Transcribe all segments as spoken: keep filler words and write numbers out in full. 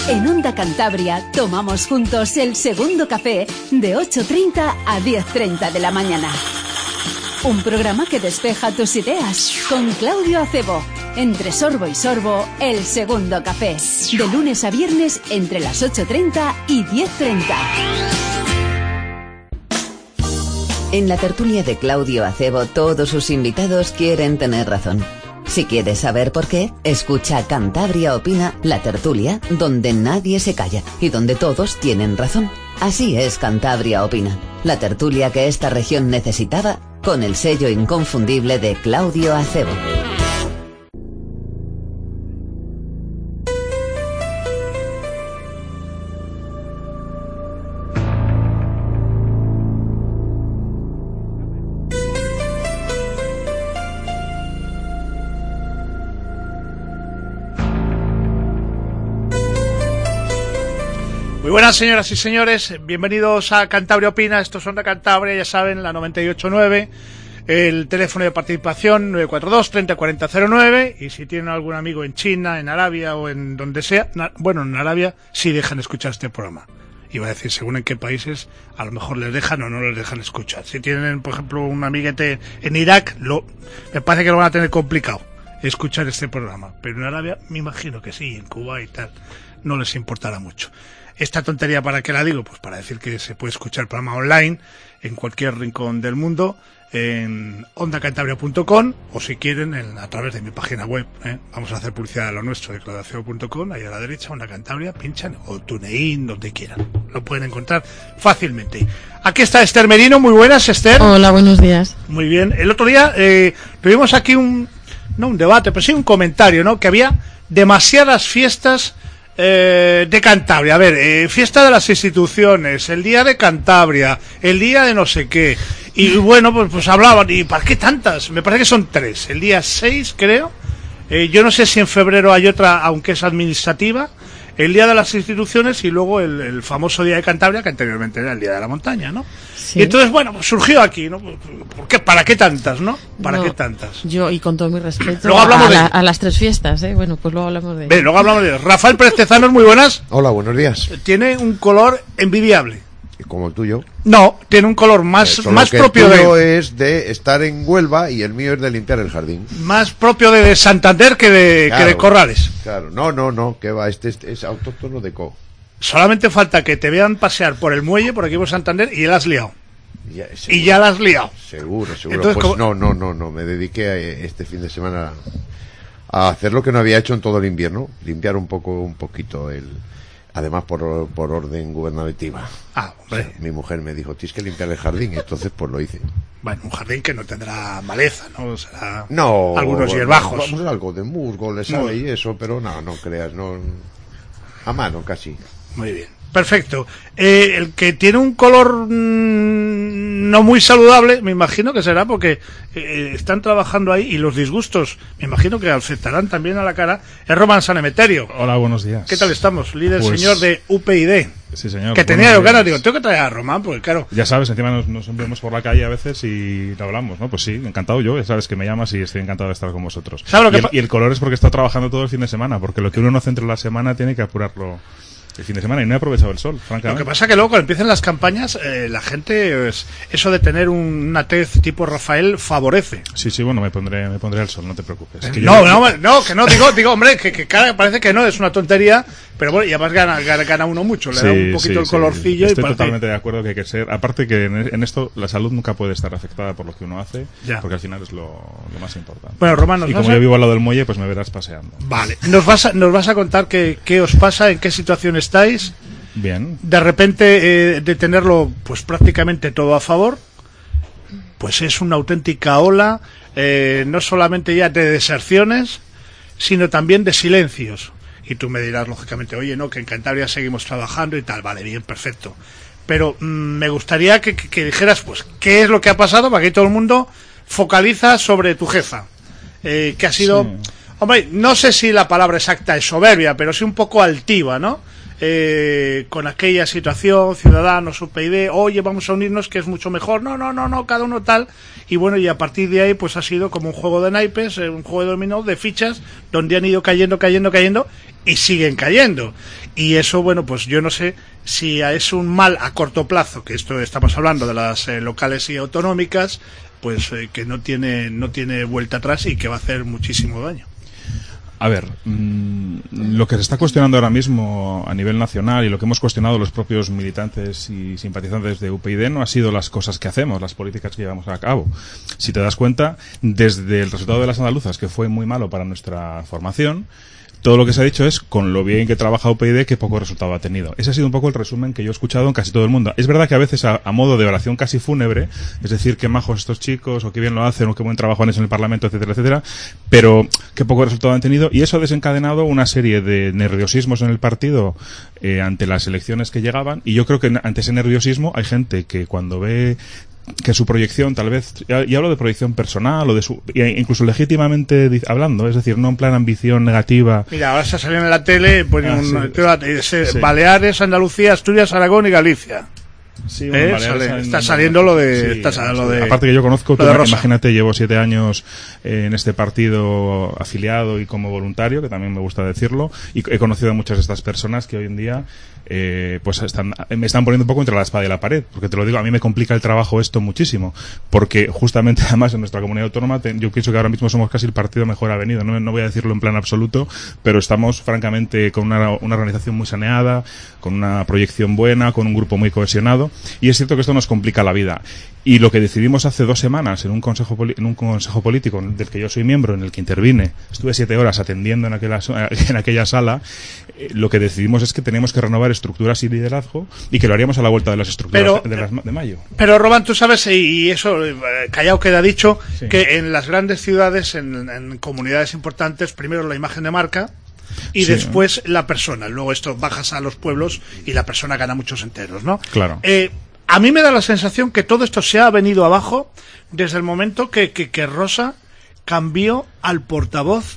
En Onda Cantabria tomamos juntos el segundo café de ocho treinta a diez treinta de la mañana. Un programa que despeja tus ideas con Claudio Acebo. Entre sorbo y sorbo, el segundo café. De lunes a viernes entre las ocho treinta y diez treinta. En la tertulia de Claudio Acebo, todos sus invitados quieren tener razón. Si quieres saber por qué, escucha Cantabria Opina, la tertulia, donde nadie se calla y donde todos tienen razón. Así es Cantabria Opina, la tertulia que esta región necesitaba, con el sello inconfundible de Claudio Acebo. Muy buenas, señoras y señores, bienvenidos a Cantabria Opina. Estos son de Cantabria, ya saben, la noventa y ocho punto nueve, el teléfono de participación nueve cuatro dos, treinta cuarenta cero nueve, y si tienen algún amigo en China, en Arabia o en donde sea, na, bueno, en Arabia sí dejan escuchar este programa. Iba a decir, según en qué países, a lo mejor les dejan o no les dejan escuchar. Si tienen, por ejemplo, un amiguete en Irak, lo, me parece que lo van a tener complicado escuchar este programa, pero en Arabia me imagino que sí, en Cuba y tal, no les importará mucho. Esta tontería, ¿para qué la digo? Pues para decir que se puede escuchar el programa online en cualquier rincón del mundo, en onda cantabria punto com, o si quieren en, a través de mi página web, ¿eh? Vamos a hacer publicidad a lo nuestro, de claudio acebo punto com, ahí a la derecha, Onda Cantabria, pinchan, o TuneIn, donde quieran, lo pueden encontrar fácilmente. Aquí está Esther Merino. Muy buenas, Esther. Hola, buenos días. Muy bien. El otro día eh, tuvimos aquí un, no un debate, pero sí un comentario, ¿no? Que había demasiadas fiestas Eh, de Cantabria. A ver, eh, fiesta de las instituciones, el día de Cantabria, el día de no sé qué, y bueno, pues, pues hablaban, ¿y para qué tantas? Me parece que son tres, el día seis creo, eh, yo no sé si en febrero hay otra, aunque es administrativa, el día de las instituciones y luego el, el famoso día de Cantabria, que anteriormente era el día de la montaña, ¿no? Sí. Y entonces, bueno, pues surgió aquí, ¿no? ¿Por qué? ¿Para qué tantas, no? ¿Para no, qué tantas? Yo, y con todo mi respeto, luego hablamos a, de... la, a las tres fiestas, ¿eh? Bueno, pues luego hablamos de... Bien, luego hablamos de... Rafael Pérez Tezanos, muy buenas. Hola, buenos días. Tiene un color envidiable. Como el tuyo. No, tiene un color más, Eso, más que propio el tuyo de... es de estar en Huelva y el mío es de limpiar el jardín. Más propio de, de Santander que de, claro, que de Corrales. Claro, no, no, no, que va, este es, es autóctono de Co. Solamente falta que te vean pasear por el muelle, por aquí por Santander, y ya la has liado. Ya, y ya la has liado. Seguro, seguro. Entonces, pues ¿cómo? no, no, no, no, me dediqué a, este fin de semana a hacer lo que no había hecho en todo el invierno, limpiar un poco, un poquito el... Además, por, por orden gubernativa. Ah, hombre. O sea, mi mujer me dijo, tienes que limpiar el jardín, y entonces pues lo hice. Bueno, un jardín que no tendrá maleza, ¿no? Será no, algunos bueno, hierbajos. Vamos, algo de musgo, le sale no. y eso, pero no, no creas, no. A mano casi. Muy bien. Perfecto. Eh, el que tiene un color mmm, no muy saludable, me imagino que será porque eh, están trabajando ahí y los disgustos, me imagino que afectarán también a la cara, es Román San Emeterio. Hola, buenos días. ¿Qué tal estamos? Líder pues, señor de U P y D. Sí, señor. Que tenía yo ganas, digo, tengo que traer a Román, porque claro... Ya sabes, encima nos, nos vemos por la calle a veces y hablamos, ¿no? Pues sí, encantado yo, ya sabes que me llamas y estoy encantado de estar con vosotros. ¿Sabes lo que y, el, y el color es porque he estado trabajando todo el fin de semana, porque lo que uno no hace entre la semana tiene que apurarlo el fin de semana y no he aprovechado el sol, francamente. Lo que pasa que luego cuando empiezan las campañas, eh, la gente, es, eso de tener un, una tez tipo Rafael favorece. Sí, sí, bueno, me pondré me pondré al sol, no te preocupes. Que no, yo... no, no, que no, digo, digo hombre, que, que cara, parece que no, es una tontería, pero bueno, y además gana, gana, gana uno mucho, le sí, da un poquito sí, el colorcillo. Sí. Estoy y parece... totalmente de acuerdo que hay que ser, aparte que en, en esto la salud nunca puede estar afectada por lo que uno hace, ya. Porque al final es lo, lo más importante. Bueno, Román, nos y vas como a... yo vivo al lado del muelle, pues me verás paseando. Vale, nos vas a, nos vas a contar qué, qué os pasa, en qué situación estáis. Bien. De repente, eh, de tenerlo pues prácticamente todo a favor, pues es una auténtica ola, eh, no solamente ya de deserciones, sino también de silencios. Y tú me dirás, lógicamente, oye, no, que en Cantabria seguimos trabajando y tal, vale, bien, perfecto. Pero mmm, me gustaría que, que, que dijeras, pues, qué es lo que ha pasado, para que todo el mundo focaliza sobre tu jefa, eh, que ha sido, sí. Hombre, no sé si la palabra exacta es soberbia, pero sí un poco altiva, ¿no? Eh, con aquella situación, Ciudadanos, U P y D, oye, vamos a unirnos que es mucho mejor, no, no, no, no, cada uno tal, y bueno, y a partir de ahí pues ha sido como un juego de naipes, eh, un juego de dominó, de fichas, donde han ido cayendo, cayendo, cayendo, y siguen cayendo. Y eso, bueno, pues yo no sé si es un mal a corto plazo, que esto estamos hablando de las eh, locales y autonómicas, pues eh, que no tiene no tiene vuelta atrás y que va a hacer muchísimo daño. A ver, mmm, lo que se está cuestionando ahora mismo a nivel nacional y lo que hemos cuestionado los propios militantes y simpatizantes de U P YD no ha sido las cosas que hacemos, las políticas que llevamos a cabo. Si te das cuenta, desde el resultado de las andaluzas, que fue muy malo para nuestra formación, todo lo que se ha dicho es, con lo bien que trabaja U P YD, qué poco resultado ha tenido. Ese ha sido un poco el resumen que yo he escuchado en casi todo el mundo. Es verdad que a veces a, a modo de oración casi fúnebre, es decir, qué majos estos chicos, o qué bien lo hacen, o qué buen trabajo han hecho en el Parlamento, etcétera, etcétera, pero qué poco resultado han tenido, y eso ha desencadenado una serie de nerviosismos en el partido eh, ante las elecciones que llegaban, y yo creo que ante ese nerviosismo hay gente que cuando ve que su proyección, tal vez, y hablo de proyección personal o de su, incluso legítimamente hablando, es decir, no en plan ambición negativa. Mira, ahora se salió en la tele, pues ah, un, sí. Sí. Baleares, Andalucía, Asturias, Aragón y Galicia. Sí, ¿Eh? bueno, Sale, en, está en, saliendo lo de, sí, está, lo de aparte que yo conozco, tú, imagínate, llevo siete años eh, en este partido afiliado y como voluntario, que también me gusta decirlo, y he conocido a muchas de estas personas que hoy en día eh, pues están, me están poniendo un poco entre la espada y la pared, porque te lo digo, a mí me complica el trabajo esto muchísimo, porque justamente además en nuestra comunidad autónoma te, yo pienso que ahora mismo somos casi el partido mejor avenido, no, no voy a decirlo en plan absoluto, pero estamos francamente con una, una organización muy saneada, con una proyección buena, con un grupo muy cohesionado, y es cierto que esto nos complica la vida. Y lo que decidimos hace dos semanas en un consejo en un consejo político del que yo soy miembro, en el que intervine, estuve siete horas atendiendo en aquella, en aquella sala, eh, lo que decidimos es que tenemos que renovar estructuras y liderazgo y que lo haríamos a la vuelta de las estructuras pero, de, las, de mayo. Pero, Román, tú sabes, y eso, eh, callado queda dicho, sí, que en las grandes ciudades, en, en comunidades importantes, primero la imagen de marca, y sí, después la persona. Luego esto bajas a los pueblos y la persona gana muchos enteros, ¿no? Claro. Eh, a mí me da la sensación que todo esto se ha venido abajo desde el momento que, que, que Rosa cambió al portavoz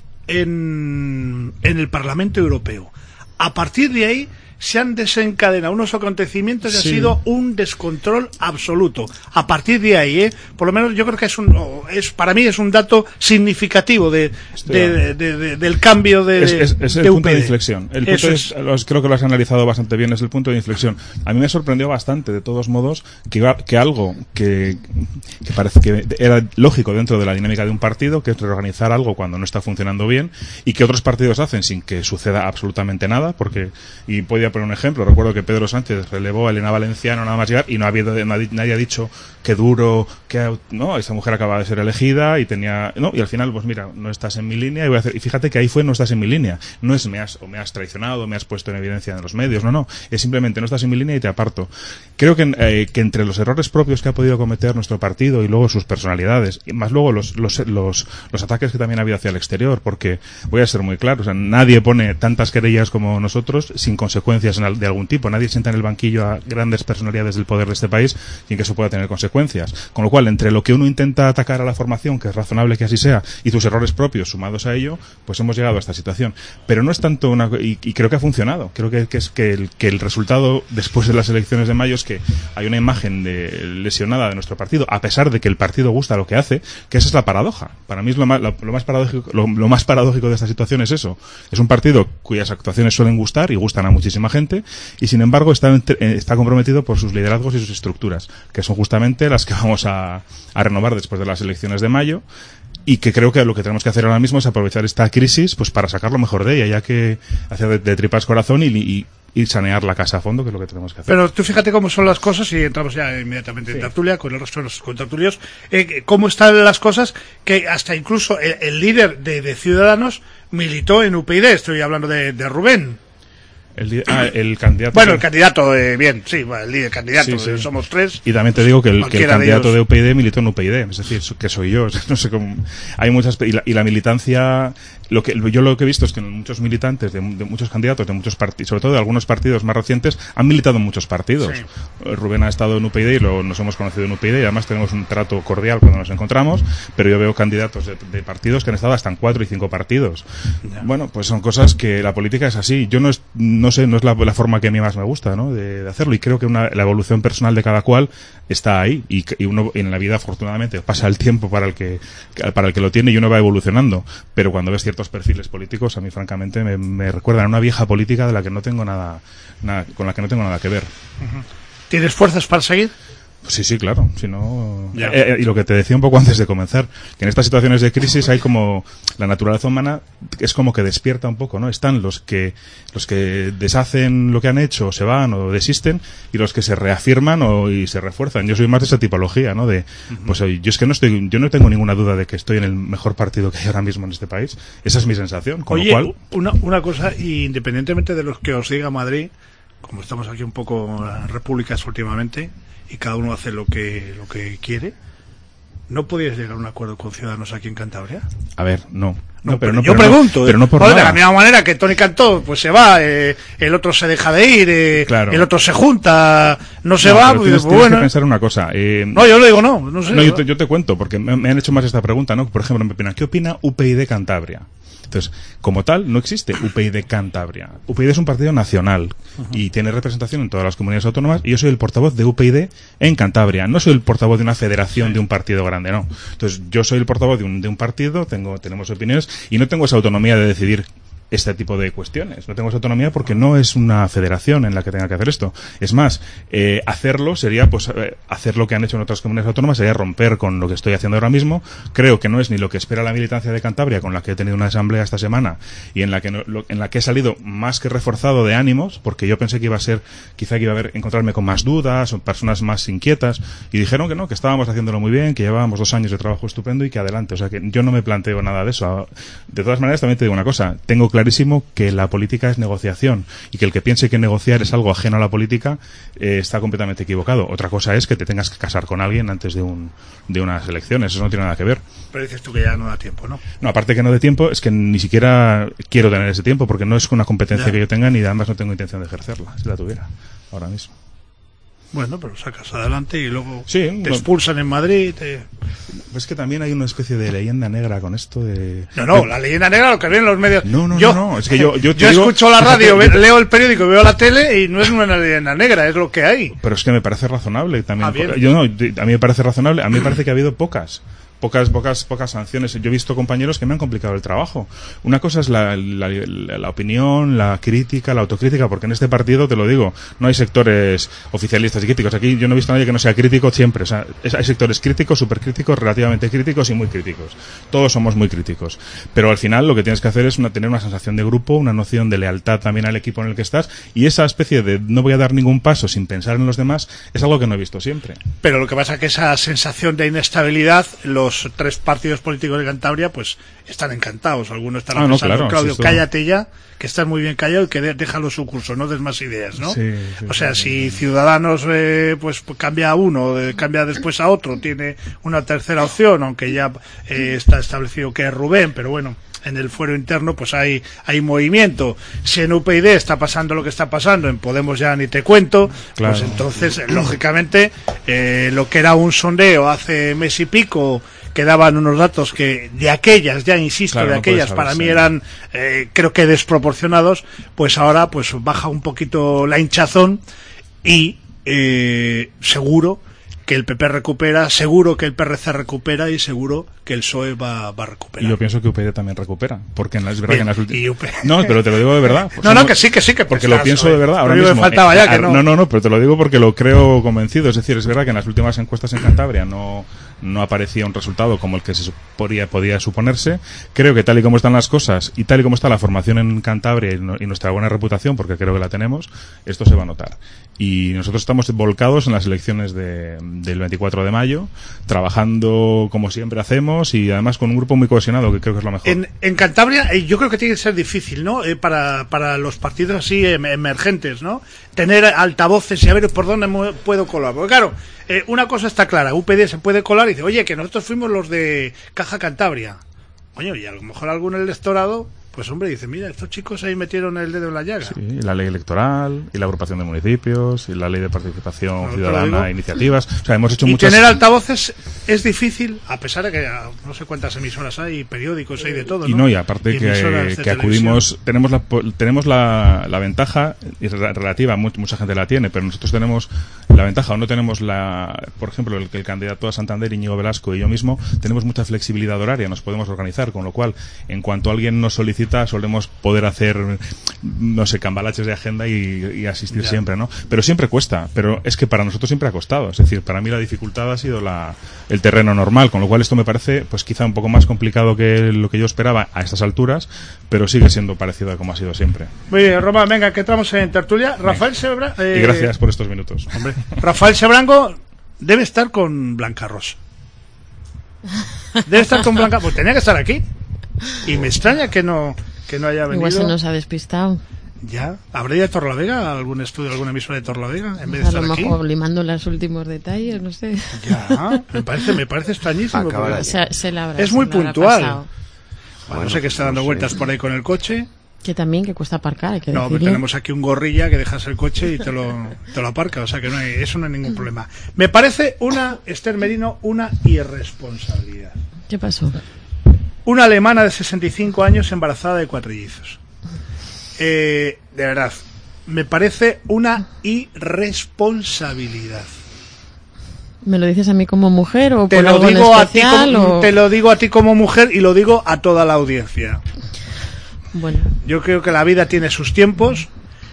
en, en el Parlamento Europeo. A partir de ahí se han desencadenado unos acontecimientos y sí, ha sido un descontrol absoluto. A partir de ahí, ¿eh? Por lo menos yo creo que es un, es para mí es un dato significativo de, de, de, de, de del cambio de es, es, es el de punto de inflexión. El punto es, es, creo que lo has analizado bastante bien. Es el punto de inflexión. A mí me sorprendió bastante, de todos modos, que, que algo que, que parece que era lógico dentro de la dinámica de un partido, que es reorganizar algo cuando no está funcionando bien, y que otros partidos hacen sin que suceda absolutamente nada, porque y podía poner un ejemplo, recuerdo que Pedro Sánchez relevó a Elena Valenciano nada más llegar y no ha habido nadie, nadie ha dicho que duro, que no, esta mujer acaba de ser elegida y tenía, no, y al final pues mira, no estás en mi línea y voy a hacer, y fíjate que ahí fue no estás en mi línea, no es me has o me has traicionado, me has puesto en evidencia en los medios, no, no, es simplemente no estás en mi línea y te aparto. Creo que, eh, que entre los errores propios que ha podido cometer nuestro partido y luego sus personalidades, y más luego los, los, los, los ataques que también ha habido hacia el exterior, porque voy a ser muy claro, o sea, nadie pone tantas querellas como nosotros sin consecuencias de algún tipo. Nadie sienta en el banquillo a grandes personalidades del poder de este país sin que eso pueda tener consecuencias. Con lo cual, entre lo que uno intenta atacar a la formación, que es razonable que así sea, y tus errores propios sumados a ello, pues hemos llegado a esta situación. Pero no es tanto una... Y, y creo que ha funcionado. Creo que, que es que el, que el resultado después de las elecciones de mayo es que hay una imagen de, lesionada de nuestro partido, a pesar de que el partido gusta lo que hace, que esa es la paradoja. Para mí es lo más, lo, lo más paradójico lo, lo más paradójico de esta situación es eso. Es un partido cuyas actuaciones suelen gustar y gustan a muchísima gente, y sin embargo está, está comprometido por sus liderazgos y sus estructuras, que son justamente las que vamos a, a renovar después de las elecciones de mayo, y que creo que lo que tenemos que hacer ahora mismo es aprovechar esta crisis pues para sacar lo mejor de ella, ya que hacer de, de tripas corazón y, y, y sanear la casa a fondo, que es lo que tenemos que hacer. Pero tú fíjate cómo son las cosas, y entramos ya inmediatamente sí. en tertulia con el resto de los contertulios, eh, cómo están las cosas, que hasta incluso el, el líder de, de Ciudadanos militó en U P YD, estoy hablando de, de Rubén. El, ah, el candidato. Bueno, el candidato, eh, bien, sí, el líder candidato, sí, sí. Somos tres. Y también te digo que el, que el candidato de, de U P YD militó en U P YD, es decir, que soy yo, no sé cómo. Hay muchas. Y la, y la militancia. Lo que yo lo que he visto es que muchos militantes de, de muchos candidatos de muchos partidos, sobre todo de algunos partidos más recientes, han militado en muchos partidos. Sí. Rubén ha estado en U P YD y lo, nos hemos conocido en U P YD y además tenemos un trato cordial cuando nos encontramos, pero yo veo candidatos de, de partidos que han estado hasta en cuatro y cinco partidos. Ya. Bueno, pues son cosas que la política es así. Yo no, es, no no sé, no es la, la forma que a mí más me gusta, ¿no? De, de hacerlo, y creo que una, la evolución personal de cada cual está ahí, y, y uno en la vida afortunadamente pasa el tiempo para el que para el que lo tiene y uno va evolucionando, pero cuando ves ciertos perfiles políticos a mí francamente me, me recuerdan a una vieja política de la que no tengo nada, nada con la que no tengo nada que ver. Uh-huh. ¿Tienes fuerzas para seguir? Sí, sí, claro. Si no, eh, eh, y lo que te decía un poco antes de comenzar, que en estas situaciones de crisis hay como la naturaleza humana es como que despierta un poco, ¿no? Están los que los que deshacen lo que han hecho, se van o desisten, y los que se reafirman o y se refuerzan. Yo soy más de esa tipología, ¿no? De, uh-huh. pues yo es que no estoy, yo no tengo ninguna duda de que estoy en el mejor partido que hay ahora mismo en este país. Esa es mi sensación. Con Oye, lo cual, una una cosa, independientemente de los que os diga Madrid, como estamos aquí un poco en repúblicas últimamente, y cada uno hace lo que lo que quiere, ¿no podías llegar a un acuerdo con Ciudadanos aquí en Cantabria? A ver, no. No, no pero pero no, yo pero pregunto, no, pero no por joder, nada. de la misma manera que Tony Cantó pues se va, eh, el otro se deja de ir, eh, claro. el otro se junta, no se no, va, pero pues, tienes, pues, tienes bueno. que pensar una cosa. Eh, no, yo le digo no, no sé. No, yo te, yo te cuento, porque me, me han hecho más esta pregunta, ¿no? Por ejemplo, me opinan, ¿qué opina U P y Cantabria? Entonces, como tal, no existe U P y Cantabria. U P y es un partido nacional uh-huh. y tiene representación en todas las comunidades autónomas, y yo soy el portavoz de U P y en Cantabria. No soy el portavoz de una federación sí. de un partido grande, no. Entonces, yo soy el portavoz de un, de un partido, tengo, tenemos opiniones, y no tengo esa autonomía de decidir este tipo de cuestiones. No tengo esa autonomía porque no es una federación en la que tenga que hacer esto. Es más, eh, hacerlo sería, pues, eh, hacer lo que han hecho en otras comunidades autónomas, sería romper con lo que estoy haciendo ahora mismo. Creo que no es ni lo que espera la militancia de Cantabria, con la que he tenido una asamblea esta semana, y en la que no, lo, en la que he salido más que reforzado de ánimos, porque yo pensé que iba a ser, quizá que iba a haber, encontrarme con más dudas, o personas más inquietas, y dijeron que no, que estábamos haciéndolo muy bien, que llevábamos dos años de trabajo estupendo y que adelante. O sea que yo no me planteo nada de eso. De todas maneras, también te digo una cosa, tengo clarísimo que la política es negociación, y que el que piense que negociar es algo ajeno a la política eh, está completamente equivocado. Otra cosa es que te tengas que casar con alguien antes de un de unas elecciones, eso no tiene nada que ver. Pero dices tú que ya no da tiempo, ¿no? No, aparte que no dé tiempo, es que ni siquiera quiero tener ese tiempo, porque no es una competencia ya. que yo tenga, ni además no tengo intención de ejercerla, si la tuviera, ahora mismo. Bueno, pero sacas adelante y luego sí, te bueno, expulsan en Madrid. Te... Es que también hay una especie de leyenda negra con esto de... No, no, la leyenda negra lo que ven en los medios. No, no, yo, no, no, es que yo... Yo, yo digo, escucho la radio, fíjate, leo el periódico, veo la tele y no es una leyenda negra, es lo que hay. Pero es que me parece razonable también. Ah, bien. Yo no, a mí me parece razonable, a mí me parece que ha habido pocas. Pocas, pocas, pocas sanciones. Yo he visto compañeros que me han complicado el trabajo. Una cosa es la, la, la, la opinión, la crítica, la autocrítica, porque en este partido, te lo digo, no hay sectores oficialistas y críticos. Aquí yo no he visto a nadie que no sea crítico siempre. O sea, es, hay sectores críticos, supercríticos, relativamente críticos y muy críticos. Todos somos muy críticos. Pero al final lo que tienes que hacer es una, tener una sensación de grupo, una noción de lealtad también al equipo en el que estás, y esa especie de no voy a dar ningún paso sin pensar en los demás es algo que no he visto siempre. Pero lo que pasa es que esa sensación de inestabilidad, los Los tres partidos políticos de Cantabria pues están encantados. Algunos están ah, pensando, no, claro, Claudio, si cállate ya, que estás muy bien callado y que de, déjalo su curso, no des más ideas, ¿no? Sí, sí, o sea, sí, si Ciudadanos eh, pues cambia a uno, eh, cambia después a otro, tiene una tercera opción, aunque ya eh, está establecido que es Rubén, pero bueno, en el fuero interno pues hay hay movimiento. Si en U P y está pasando lo que está pasando, en Podemos ya ni te cuento, claro. Pues entonces lógicamente eh, lo que era un sondeo hace mes y pico, que daban unos datos que de aquellas, ya insisto, claro, de no aquellas para mí eran eh, creo que desproporcionados, pues ahora pues baja un poquito la hinchazón y eh, seguro que el P P recupera, seguro que el P R C recupera y seguro que el P S O E va, va a recuperar. Y yo pienso que U P y recupera también recupera, porque es verdad Bien, que en las últimas... No, pero te lo digo de verdad. no, no, que sí, que sí, que porque lo pienso de verdad ahora mismo. Me faltaba ya que no. no, no, no, pero te lo digo porque lo creo convencido. Es decir, es verdad que en las últimas encuestas en Cantabria no, no aparecía un resultado como el que se podía, podía suponerse. Creo que tal y como están las cosas y tal y como está la formación en Cantabria y, no, y nuestra buena reputación, porque creo que la tenemos, esto se va a notar. Y nosotros estamos volcados en las elecciones de, del veinticuatro de mayo, trabajando como siempre hacemos y además con un grupo muy cohesionado, que creo que es lo mejor. En, en Cantabria eh, yo creo que tiene que ser difícil, ¿no? Eh, para, para los partidos así em, emergentes, ¿no? Tener altavoces y a ver por dónde puedo colar. Porque claro, eh, una cosa está clara, U P D se puede colar y dice, oye, que nosotros fuimos los de Caja Cantabria. Coño, y a lo mejor algún electorado pues hombre, dice, mira, estos chicos ahí metieron el dedo en la llaga. Sí, y la ley electoral, y la agrupación de municipios, y la ley de participación No, ciudadana, iniciativas. O sea, hemos hecho y muchas... tener altavoces es difícil, a pesar de que ah, no sé cuántas emisoras hay, periódicos hay de todo, Y ¿no? no, y aparte Y que, emisoras de que acudimos, televisión. tenemos la tenemos la, la ventaja, y re- relativa, mucha, mucha gente la tiene, pero nosotros tenemos la ventaja, o no tenemos la, por ejemplo, el, el candidato a Santander, Íñigo Velasco, y yo mismo, tenemos mucha flexibilidad horaria, nos podemos organizar, con lo cual, en cuanto alguien nos solicita, solemos poder hacer, no sé, cambalaches de agenda y, y asistir Ya. siempre, ¿no? Pero siempre cuesta, pero es que para nosotros siempre ha costado, es decir, para mí la dificultad ha sido la, el terreno normal, con lo cual esto me parece, pues quizá un poco más complicado que lo que yo esperaba a estas alturas, pero sigue siendo parecido a como ha sido siempre. Muy bien, Román, venga, que entramos en tertulia. Rafael Sebra... eh, Y gracias por estos minutos. Hombre, Rafael Sebrango debe estar con Blanca Rosa. Debe estar con Blanca... Pues tenía que estar aquí. Y me extraña que no, que no haya venido... Igual se nos ha despistado. Ya, ¿habrá ido a Torlavega? ¿Algún estudio, alguna emisora de Torlavega? En vez de A lo estar aquí. mejor limando los últimos detalles, no sé. Ya, me parece, me parece extrañísimo. Acaba porque- de- Se, se le habrá- Es se muy le habrá puntual. pasado. Bueno, no Bueno, sé que está dando no sé. vueltas por ahí con el coche. Que también, que cuesta aparcar, hay que No, pero decirlo. tenemos aquí un gorrilla que dejas el coche y te lo, te lo aparca, o sea que no hay, eso no hay ningún problema. Me parece una, Esther Merino, una irresponsabilidad. ¿Qué pasó? Una alemana de sesenta y cinco años embarazada de cuatrillizos. Eh, de verdad, me parece una irresponsabilidad. ¿Me lo dices a mí como mujer o Te por lo algo en digo a ti especial, como, o- te lo digo a ti como mujer y lo digo a toda la audiencia. Bueno, Yo creo que la vida tiene sus tiempos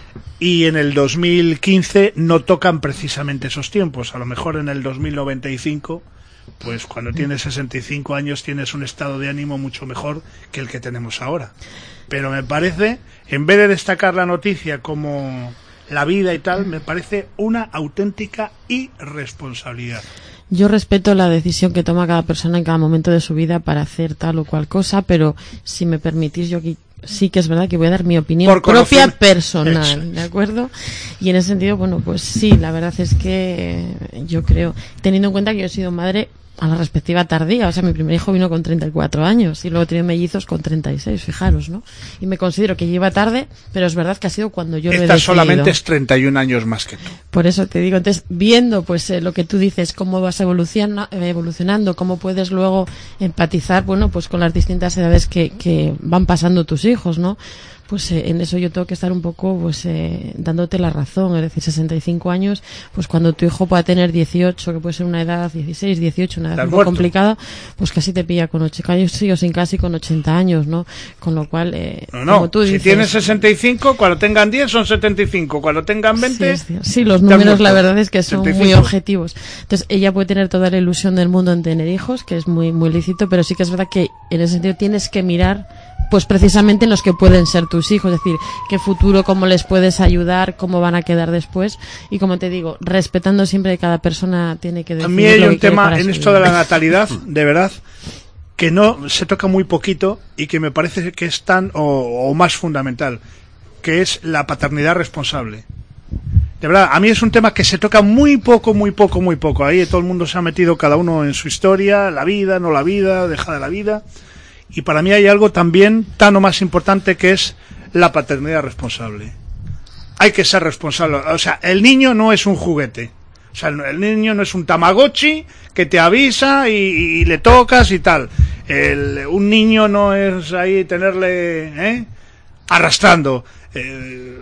y en el dos mil quince no tocan precisamente esos tiempos. A lo mejor en el dos mil noventa y cinco, pues cuando tienes sesenta y cinco años tienes un estado de ánimo mucho mejor que el que tenemos ahora. Pero me parece, en vez de destacar la noticia como la vida y tal, me parece una auténtica irresponsabilidad. yo respeto la decisión que toma cada persona en cada momento de su vida para hacer tal o cual cosa, pero si me permitís, yo aquí sí que es verdad que voy a dar mi opinión Por propia conocer- personal, Exacto. ¿de acuerdo? Y en ese sentido, bueno, pues sí, la verdad es que eh, yo creo, teniendo en cuenta que yo he sido madre a la respectiva tardía, o sea, mi primer hijo vino con treinta y cuatro años y luego he tenido mellizos con treinta y seis, fijaros, ¿no? Y me considero que lleva tarde, pero es verdad que ha sido cuando yo lo he Esta decidido. solamente es treinta y un años más que tú. Por eso te digo, entonces, viendo pues eh, lo que tú dices, cómo vas evoluciona, eh, evolucionando, cómo puedes luego empatizar, bueno, pues con las distintas edades que, que van pasando tus hijos, ¿no? Pues eh, en eso yo tengo que estar un poco, pues, eh, dándote la razón, es decir, sesenta y cinco años, pues cuando tu hijo pueda tener dieciocho, que puede ser una edad, dieciséis, dieciocho, una edad Estás un poco muerto. complicada, pues casi te pilla con ochenta años, sí o sin casi con ochenta años, ¿no? Con lo cual, eh, No, no, como tú si dices, tienes sesenta y cinco, cuando tengan diez son setenta y cinco, cuando tengan veinte... Sí, es cierto. Sí, los estás números la muerto. verdad es que son setenta y muy cinco. objetivos. Entonces, ella puede tener toda la ilusión del mundo en tener hijos, que es muy muy lícito, pero sí que es verdad que en ese sentido tienes que mirar pues precisamente en los que pueden ser tus hijos, es decir, qué futuro, cómo les puedes ayudar, cómo van a quedar después, y como te digo, respetando siempre que cada persona tiene que A decidir mí hay lo un que quiere tema para en su esto vida. de la natalidad, de verdad, que no se toca muy poquito y que me parece que es tan o, o más fundamental, que es la paternidad responsable. De verdad, a mí es un tema que se toca muy poco, muy poco, muy poco. Ahí todo el mundo se ha metido cada uno en su historia, la vida, no la vida, dejada la vida. Y para mí hay algo también tan o más importante que es la paternidad responsable. Hay que ser responsable. O sea, el niño no es un juguete. O sea, el, el niño no es un Tamagotchi que te avisa y, y le tocas y tal. El, un niño no es ahí tenerle ¿eh? arrastrando. Eh,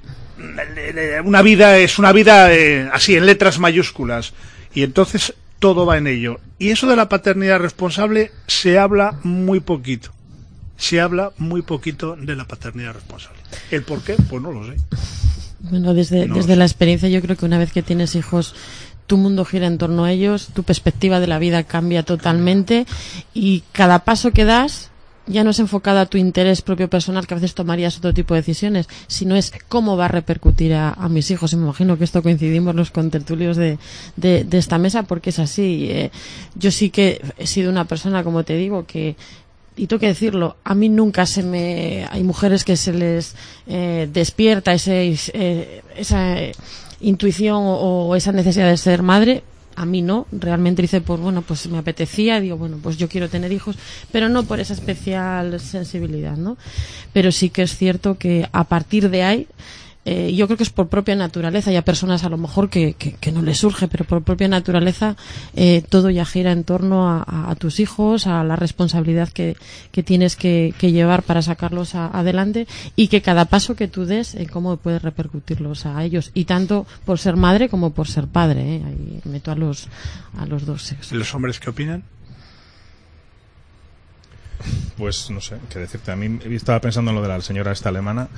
una vida es una vida eh, así en letras mayúsculas. Y entonces todo va en ello. Y eso de la paternidad responsable se habla muy poquito. Se habla muy poquito de la paternidad responsable. ¿El por qué? Pues no lo sé. Bueno, desde, No desde sé. la experiencia yo creo que una vez que tienes hijos, tu mundo gira en torno a ellos, tu perspectiva de la vida cambia totalmente y cada paso que das ya no es enfocada a tu interés propio personal, que a veces tomarías otro tipo de decisiones, sino es cómo va a repercutir a, a mis hijos. Y me imagino que esto coincidimos los contertulios de, de, de esta mesa, porque es así. Eh, yo sí que he sido una persona, como te digo, que y tengo que decirlo, a mí nunca se me... Hay mujeres que se les eh, despierta ese, eh, esa eh, intuición o, o esa necesidad de ser madre. a mí no, realmente dice, pues bueno, pues me apetecía, digo, bueno, pues yo quiero tener hijos, pero no por esa especial sensibilidad, ¿no? Pero sí que es cierto que a partir de ahí, Eh, yo creo que es por propia naturaleza. Hay a personas a lo mejor que, que, que no les surge, pero por propia naturaleza eh, todo ya gira en torno a, a, a tus hijos, a la responsabilidad que, que tienes que, que llevar para sacarlos a, adelante, y que cada paso que tú des, eh, cómo puedes repercutirlos a ellos, y tanto por ser madre como por ser padre, ¿eh? Ahí meto a los, a los dos sexos. ¿Y los hombres qué opinan? Pues no sé, qué decirte. A mí estaba pensando en lo de la señora esta alemana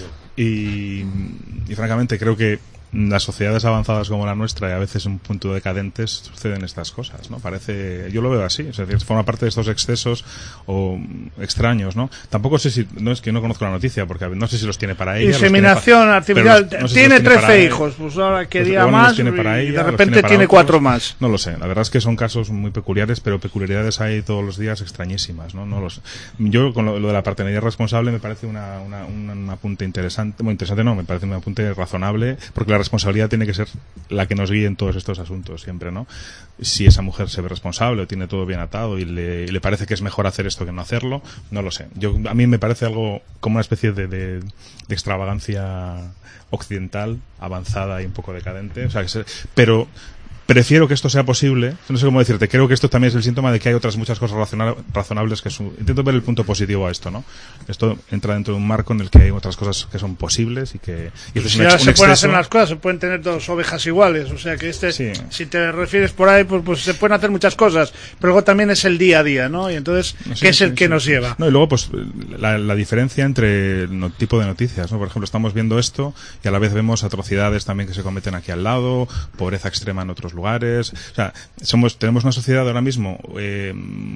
y, y francamente creo que las sociedades avanzadas como la nuestra, y a veces un punto decadentes, suceden estas cosas, ¿no? Parece, yo lo veo así, es decir, forma parte de estos excesos o extraños, ¿no? Tampoco sé si, no es que no conozco la noticia, porque no sé si los tiene para ella. Inseminación pa, artificial, los, no sé tiene si trece hijos, pues ahora quería pues, más tiene para y ella, de repente tiene, tiene otros, cuatro más. No lo sé, la verdad es que son casos muy peculiares, pero peculiaridades hay todos los días extrañísimas, ¿no? No lo sé. Yo con lo, lo de la paternidad responsable me parece una, una, una, un apunte interesante, muy interesante no, me parece un apunte razonable, porque la responsabilidad tiene que ser la que nos guíe en todos estos asuntos siempre, ¿no? Si esa mujer se ve responsable o tiene todo bien atado y le, y le parece que es mejor hacer esto que no hacerlo, no lo sé. Yo, a mí me parece algo como una especie de, de, de extravagancia occidental, avanzada y un poco decadente, o sea, que se, pero prefiero que esto sea posible, no sé cómo decirte, creo que esto también es el síntoma de que hay otras muchas cosas razonables que son, intento ver el punto positivo a esto, ¿no? Esto entra dentro de un marco en el que hay otras cosas que son posibles y que... Y pues si ahora se pueden hacer las cosas, se pueden tener dos ovejas iguales, o sea que este, sí. Si te refieres por ahí, pues, pues se pueden hacer muchas cosas, pero luego también es el día a día, ¿no? Y entonces, no sé, ¿qué es el sí, que sí. nos lleva? No, y luego, pues, la, la diferencia entre el no, tipo de noticias, ¿no? Por ejemplo, estamos viendo esto y a la vez vemos atrocidades también que se cometen aquí al lado, pobreza extrema en otros lugares. lugares, o sea, somos, tenemos una sociedad ahora mismo eh,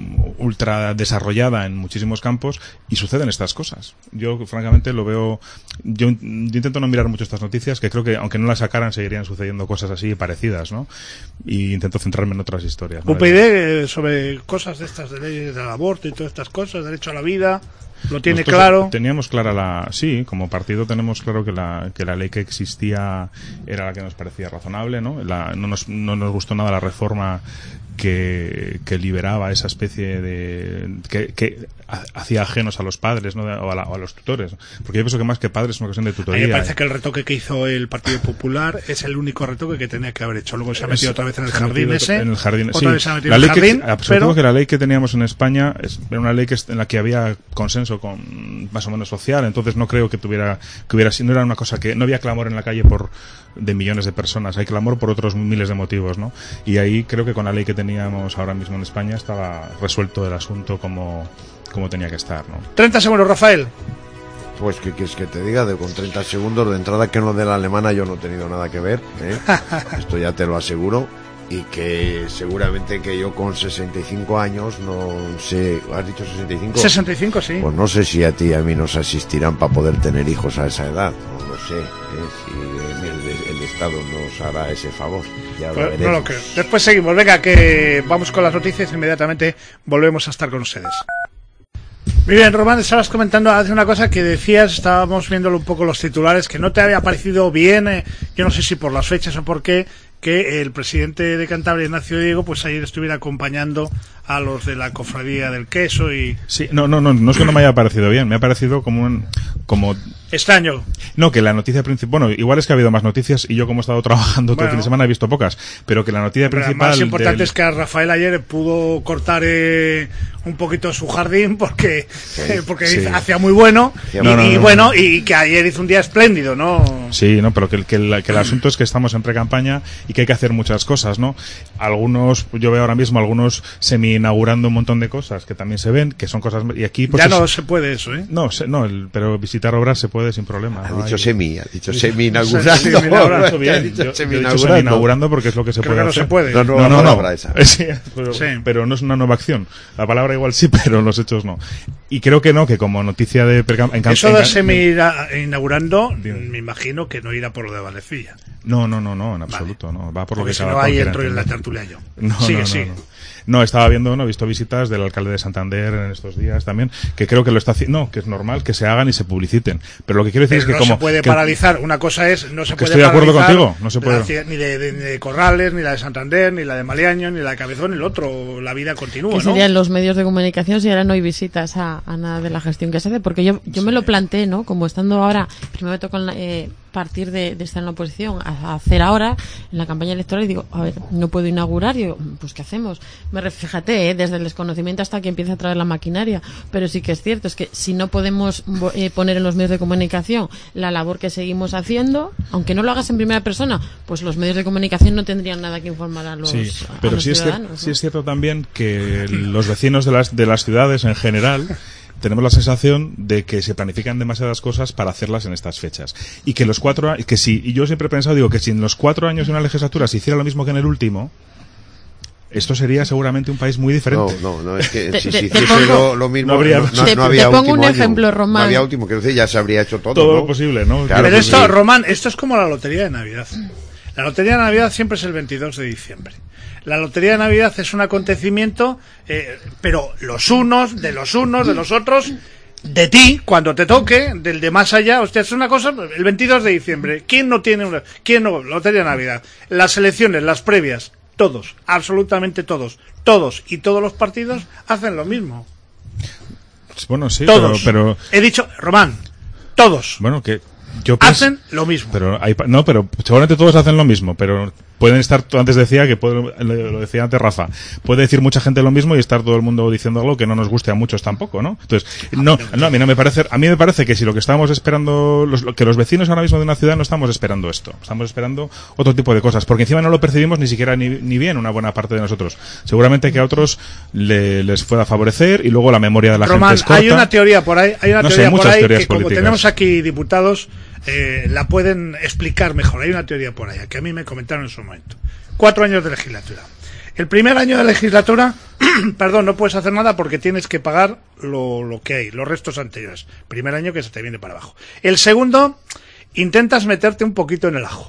ultra desarrollada en muchísimos campos y suceden estas cosas. Yo, francamente, lo veo, yo, yo intento no mirar mucho estas noticias, que creo que, aunque no las sacaran, seguirían sucediendo cosas así parecidas, ¿no? Y intento centrarme en otras historias, ¿no? U P Ydy, sobre cosas de estas, de leyes del aborto y todas estas cosas, derecho a la vida... ¿Lo tiene Nosotros claro? Teníamos clara la... Sí, como partido tenemos claro que la, que la ley que existía era la que nos parecía razonable, ¿no? La, no, nos, no nos gustó nada la reforma que, que liberaba esa especie de... que, que hacía ajenos a los padres, ¿no? O a, la, o a los tutores. Porque yo pienso que más que padres es una cuestión de tutoría. A mí me parece que el retoque que hizo el Partido Popular es el único retoque que tenía que haber hecho. Luego se ha metido es, otra vez en el jardín ese. En el jardín, otra sí. vez se ha metido la en el ley jardín. Que, sobre todo que la ley que teníamos en España es, era una ley que, en la que había consenso con más o menos social, entonces no creo que tuviera, que hubiera, no era una cosa que, no había clamor en la calle por, de millones de personas, hay clamor por otros miles de motivos, ¿no? Y ahí creo que con la ley que teníamos ahora mismo en España estaba resuelto el asunto como, como tenía que estar, ¿no? treinta segundos, Rafael. Pues que quieres que te diga, de con treinta segundos de entrada, que en lo de la alemana yo no he tenido nada que ver, ¿eh? Esto ya te lo aseguro. Y que seguramente que yo con sesenta y cinco años, no sé, ¿has dicho sesenta y cinco? sesenta y cinco, sí. Pues no sé si a ti y a mí nos asistirán para poder tener hijos a esa edad, no lo sé, ¿eh? Si el, el Estado nos hará ese favor, ya lo veremos. No lo creo. Después seguimos, venga, que vamos con las noticias y inmediatamente volvemos a estar con ustedes. Muy bien, Román, estabas comentando hace una cosa que decías, estábamos viéndolo un poco los titulares, que no te había parecido bien, eh, yo no sé si por las fechas o por qué, que el presidente de Cantabria, Ignacio Diego, pues ayer estuviera acompañando a los de la cofradía del queso y... Sí, no, no, no, no es que no me haya parecido bien, me ha parecido como un... como extraño. No, que la noticia principal... Bueno, igual es que ha habido más noticias y yo como he estado trabajando todo bueno, el fin de semana he visto pocas, pero que la noticia principal... Lo más importante del... es que a Rafael ayer pudo cortar eh, un poquito su jardín porque sí, eh, porque sí. hacía muy bueno y, no, no, y no, bueno, no. y que ayer hizo un día espléndido, ¿no? Sí, no, pero que, que, el, que el asunto es que estamos en pre-campaña y que hay que hacer muchas cosas, ¿no? Algunos, yo veo ahora mismo algunos semi-inaugurando un montón de cosas que también se ven, que son cosas... y aquí pues ya es... no se puede eso, ¿eh? No, se, no el, pero visitar obras se puede sin problema. Ha ¿no? dicho hay... semi, ha dicho semi-inaugurando. Semi-inaugurando, bien. Dicho yo, semi-inaugurando. Yo he dicho semi-inaugurando porque es lo que se Creo puede que no hacer. se puede. No, no, no, no, no. Esa. Sí, pero, sí. pero no es una nueva acción. La palabra igual sí, pero los hechos no. Y creo que no, que como noticia de... En Eso de semi-inaugurando, me imagino que no irá por lo de Valecilla. No, no, no, no, en absoluto, vale. no. Va por Porque lo que si cada no cual ahí quiera entro en la entender. tertulia yo. No, sigue, no, sigue. No, no. no, estaba viendo, no, he visto visitas del alcalde de Santander en estos días también, que creo que lo está haciendo, no, que es normal que se hagan y se publiciten. Pero lo que quiero decir Pero es que no como... se puede que, paralizar, una cosa es, no se que puede estoy de acuerdo paralizar contigo, no se puede. la, ni de, de, de Corrales, ni la de Santander, ni la de Maliaño, ni la de Cabezón, ni el otro, la vida continúa, que ¿no? serían los medios de comunicación si ahora no hay visitas a, a nada de la gestión que se hace, porque yo yo sí. me lo planteé, ¿no? Como estando ahora, primero me tocó eh, partir de, de estar en la oposición a, a hacer ahora en la campaña electoral y digo, a ver, no puedo inaugurar, y yo, pues ¿qué hacemos? Me ref, fíjate, ¿eh? Desde el desconocimiento hasta que empiece a traer la maquinaria, pero sí que es cierto, es que si no podemos eh, poner en los medios de comunicación la labor que seguimos haciendo, aunque no lo hagas en primera persona, pues los medios de comunicación no tendrían nada que informar a los, sí, a pero los sí ciudadanos. Es ¿no? sí es cierto también que los vecinos de las, de las ciudades en general tenemos la sensación de que se planifican demasiadas cosas para hacerlas en estas fechas. Y que los cuatro que si, y yo siempre he pensado, digo, que si en los cuatro años de una legislatura se hiciera lo mismo que en el último, esto sería seguramente un país muy diferente. No, no, no, es que te, si te, se te hiciese pongo, lo, lo mismo, no habría, no, no, te, no había te pongo último un año. ejemplo, Román. No había último, quiero decir, ya se habría hecho todo. Todo ¿no? posible, ¿no? Claro, Pero que esto, sí. Román, esto es como la lotería de Navidad. La lotería de Navidad siempre es el veintidós de diciembre. La lotería de Navidad es un acontecimiento, eh, pero los unos, de los unos, de los otros, de ti, cuando te toque, del de más allá. Usted es una cosa, el veintidós de diciembre. ¿Quién no tiene una? ¿Quién no? Lotería de Navidad. Las elecciones, las previas, todos, absolutamente todos, todos y todos los partidos hacen lo mismo. Bueno, sí, Todos. pero, pero... He dicho, Román, todos. Bueno, que... Yo pienso, hacen lo mismo. Pero hay, no, pero seguramente todos hacen lo mismo, pero pueden estar, antes decía que puede, lo decía antes Rafa, puede decir mucha gente lo mismo y estar todo el mundo diciendo algo que no nos guste a muchos tampoco, ¿no? Entonces, no, no, a mí no me parece, a mí me parece que si lo que estamos esperando, los, que los vecinos ahora mismo de una ciudad no estamos esperando esto, estamos esperando otro tipo de cosas, porque encima no lo percibimos ni siquiera ni, ni bien una buena parte de nosotros. Seguramente que a otros le, les pueda favorecer y luego la memoria de la Román, gente es corta. hay una teoría por ahí, hay una no teoría sé, por ahí que políticas. Como tenemos aquí diputados, Eh, la pueden explicar mejor. Hay una teoría por ahí que a mí me comentaron en su momento. Cuatro años de legislatura. El primer año de legislatura, perdón, no puedes hacer nada porque tienes que pagar lo, lo que hay, los restos anteriores. Primer año que se te viene para abajo. El segundo, intentas meterte un poquito en el ajo.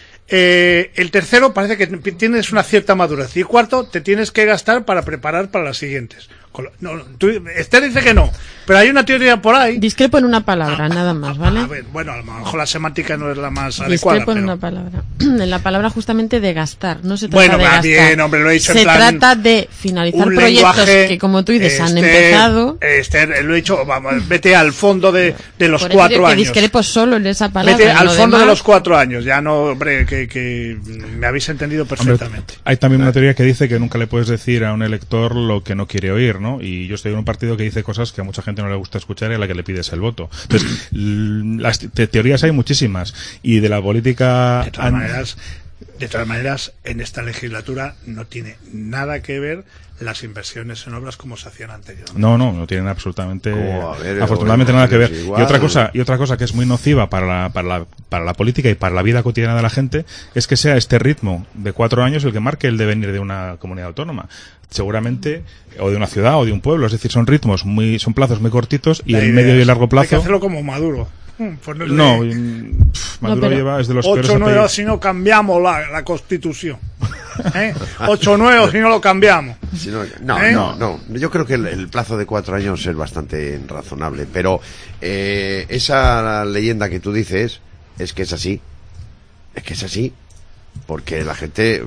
Eh, el tercero parece que tienes una cierta madurez. Y el cuarto, te tienes que gastar para preparar para las siguientes. No, tú, Esther dice que no, pero hay una teoría por ahí. Discrepo en una palabra, ah, nada más, ¿vale? A ver, bueno, a lo mejor la semántica no es la más Discrepo adecuada. en Pero... una palabra. En la palabra justamente de gastar, no se trata bueno, de gastar. bien, hombre, lo he dicho se en plan, trata de finalizar proyectos lenguaje, que, como tú dices, Esther, han empezado. Esther, lo he dicho, vamos, vete al fondo de, de los Por eso cuatro digo que años. discrepo solo en esa palabra. Vete en al lo fondo demás, de los cuatro años. Ya no, hombre, que, que me habéis entendido perfectamente. Hombre, hay también una teoría que dice que nunca le puedes decir a un elector lo que no quiere oír, ¿no? Y yo estoy en un partido que dice cosas que a mucha gente no le gusta escuchar y a la que le pides el voto. Entonces, las te teorías hay muchísimas. Y de la política... De todas maneras, de todas maneras, en esta legislatura no tiene nada que ver las inversiones en obras como se hacían anteriormente. No, no, no tienen absolutamente, ver, afortunadamente bueno, nada que ver. igual. Y otra cosa, y otra cosa que es muy nociva para la, para la, para la política y para la vida cotidiana de la gente es que sea este ritmo de cuatro años el que marque el devenir de una comunidad autónoma. Seguramente, o de una ciudad o de un pueblo, es decir, son ritmos muy, son plazos muy cortitos y el medio y el largo plazo. Hay que hacerlo como Maduro. Ponerle no, pff, Maduro no, lleva es de los ocho peores nueve apellidos. si no cambiamos la, la Constitución. ¿Eh? ocho nueve si no lo cambiamos. Si no, no, ¿Eh? no, no. Yo creo que el, el plazo de cuatro años es bastante razonable, pero eh, esa leyenda que tú dices es que es así, es que es así, porque la gente,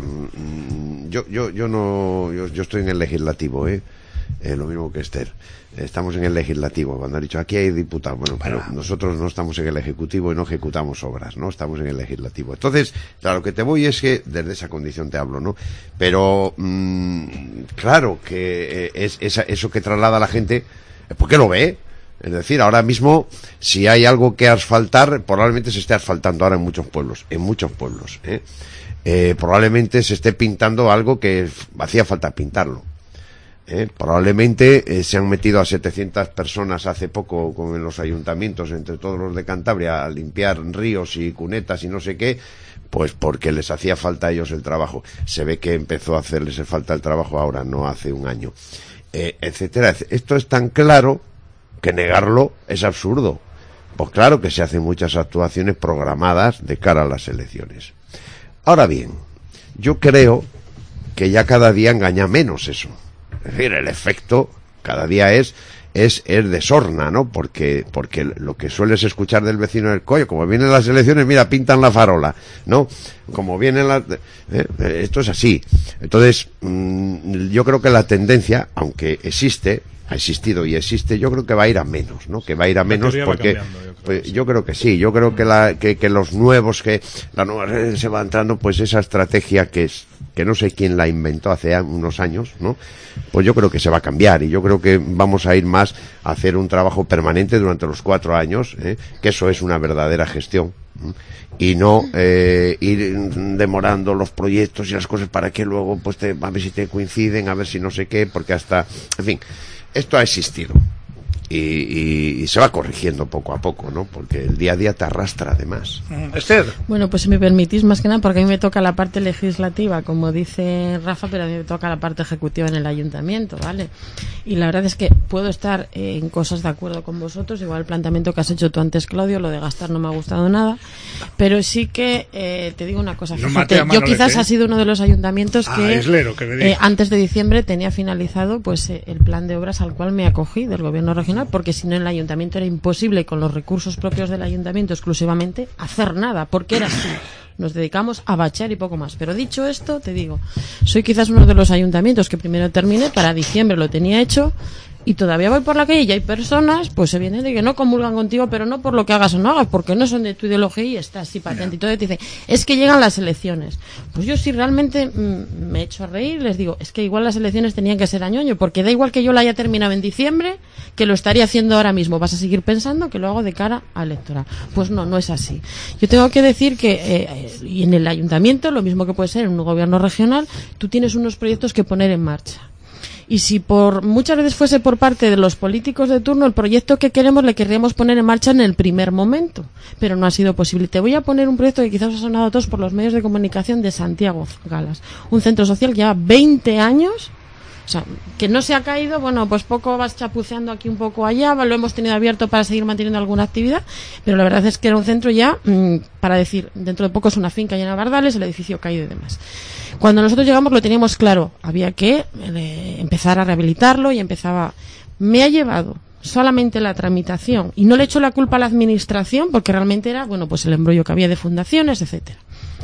mmm, yo, yo, yo no, yo, yo estoy en el legislativo, eh, eh lo mismo que Esther. Estamos en el legislativo. Cuando ha dicho aquí hay diputados, bueno, pero nosotros no estamos en el ejecutivo y no ejecutamos obras, ¿no? Estamos en el legislativo. Entonces, claro, lo que te voy es que desde esa condición te hablo, ¿no? Pero, mmm, claro que eh, es, es eso que traslada la gente, ¿por qué lo ve? Es decir, ahora mismo, si hay algo que asfaltar, probablemente se esté asfaltando ahora en muchos pueblos, en muchos pueblos, ¿eh? Eh, probablemente se esté pintando algo que hacía falta pintarlo. Eh, probablemente eh, se han metido a setecientas personas hace poco con en los ayuntamientos, entre todos los de Cantabria, a limpiar ríos y cunetas y no sé qué, pues porque les hacía falta a ellos el trabajo. Se ve que empezó a hacerles falta el trabajo ahora, no hace un año, eh, etcétera. Esto es tan claro que negarlo es absurdo. Pues claro que se hacen muchas actuaciones programadas de cara a las elecciones. Ahora bien, yo creo que ya cada día engaña menos eso. Es decir, el efecto cada día es es, es de sorna, ¿no? Porque porque lo que sueles escuchar del vecino del coño, como vienen las elecciones, mira, pintan la farola, ¿no? Como vienen las... Eh, esto es así. Entonces, mmm, yo creo que la tendencia, aunque existe, ha existido y existe, yo creo que va a ir a menos, ¿no? Que va a ir a menos porque yo creo, pues, yo creo que sí, yo creo que la que, que los nuevos, que la nueva red se va entrando, pues esa estrategia que es que no sé quién la inventó hace unos años, ¿no? Pues yo creo que se va a cambiar y yo creo que vamos a ir más a hacer un trabajo permanente durante los cuatro años, ¿eh? Que eso es una verdadera gestión, ¿eh? Y no eh, ir demorando los proyectos y las cosas para que luego pues te, a ver si te coinciden, a ver si no sé qué, porque hasta, en fin, esto ha existido. Y, y, y se va corrigiendo poco a poco, ¿no? Porque el día a día te arrastra además. Esther. Bueno, pues si me permitís, más que nada, porque a mí me toca la parte legislativa, como dice Rafa, pero a mí me toca la parte ejecutiva en el ayuntamiento, ¿vale? Y la verdad es que puedo estar eh, en cosas de acuerdo con vosotros, igual el planteamiento que has hecho tú antes, Claudio, lo de gastar no me ha gustado nada, pero sí que eh, te digo una cosa, no fíjate, yo quizás ha sido uno de los ayuntamientos ah, que, Islero, que me eh, antes de diciembre tenía finalizado pues eh, el plan de obras al cual me acogí del gobierno regional, porque si no en el ayuntamiento era imposible con los recursos propios del ayuntamiento exclusivamente hacer nada, porque era así. Nos dedicamos a bachear y poco más. Pero dicho esto, te digo, soy quizás uno de los ayuntamientos que primero terminé, para diciembre lo tenía hecho, y todavía voy por la calle y hay personas, pues evidentemente que no comulgan contigo, pero no por lo que hagas o no hagas, porque no son de tu ideología y está así patente. Y todo te dicen, es que llegan las elecciones. Pues yo sí realmente mmm, me echo a reír, les digo, es que igual las elecciones tenían que ser año, porque da igual que yo la haya terminado en diciembre, que lo estaría haciendo ahora mismo. Vas a seguir pensando que lo hago de cara a electoral. Pues no, no es así. Yo tengo que decir que, eh, y en el ayuntamiento, lo mismo que puede ser en un gobierno regional, tú tienes unos proyectos que poner en marcha. Y si por muchas veces fuese por parte de los políticos de turno, el proyecto que queremos le querríamos poner en marcha en el primer momento, pero no ha sido posible. Te voy a poner un proyecto que quizás os ha sonado a todos por los medios de comunicación de Santiago Galas, un centro social que lleva veinte años, o sea, que no se ha caído, bueno, pues poco vas chapuceando aquí, un poco allá, lo hemos tenido abierto para seguir manteniendo alguna actividad, pero la verdad es que era un centro ya, mmm, para decir, dentro de poco es una finca llena de bardales, el edificio caído y demás. Cuando nosotros llegamos lo teníamos claro, había que eh, empezar a rehabilitarlo y empezaba... Me ha llevado solamente la tramitación, y no le echo la culpa a la administración, porque realmente era, bueno, pues el embrollo que había de fundaciones, etcétera.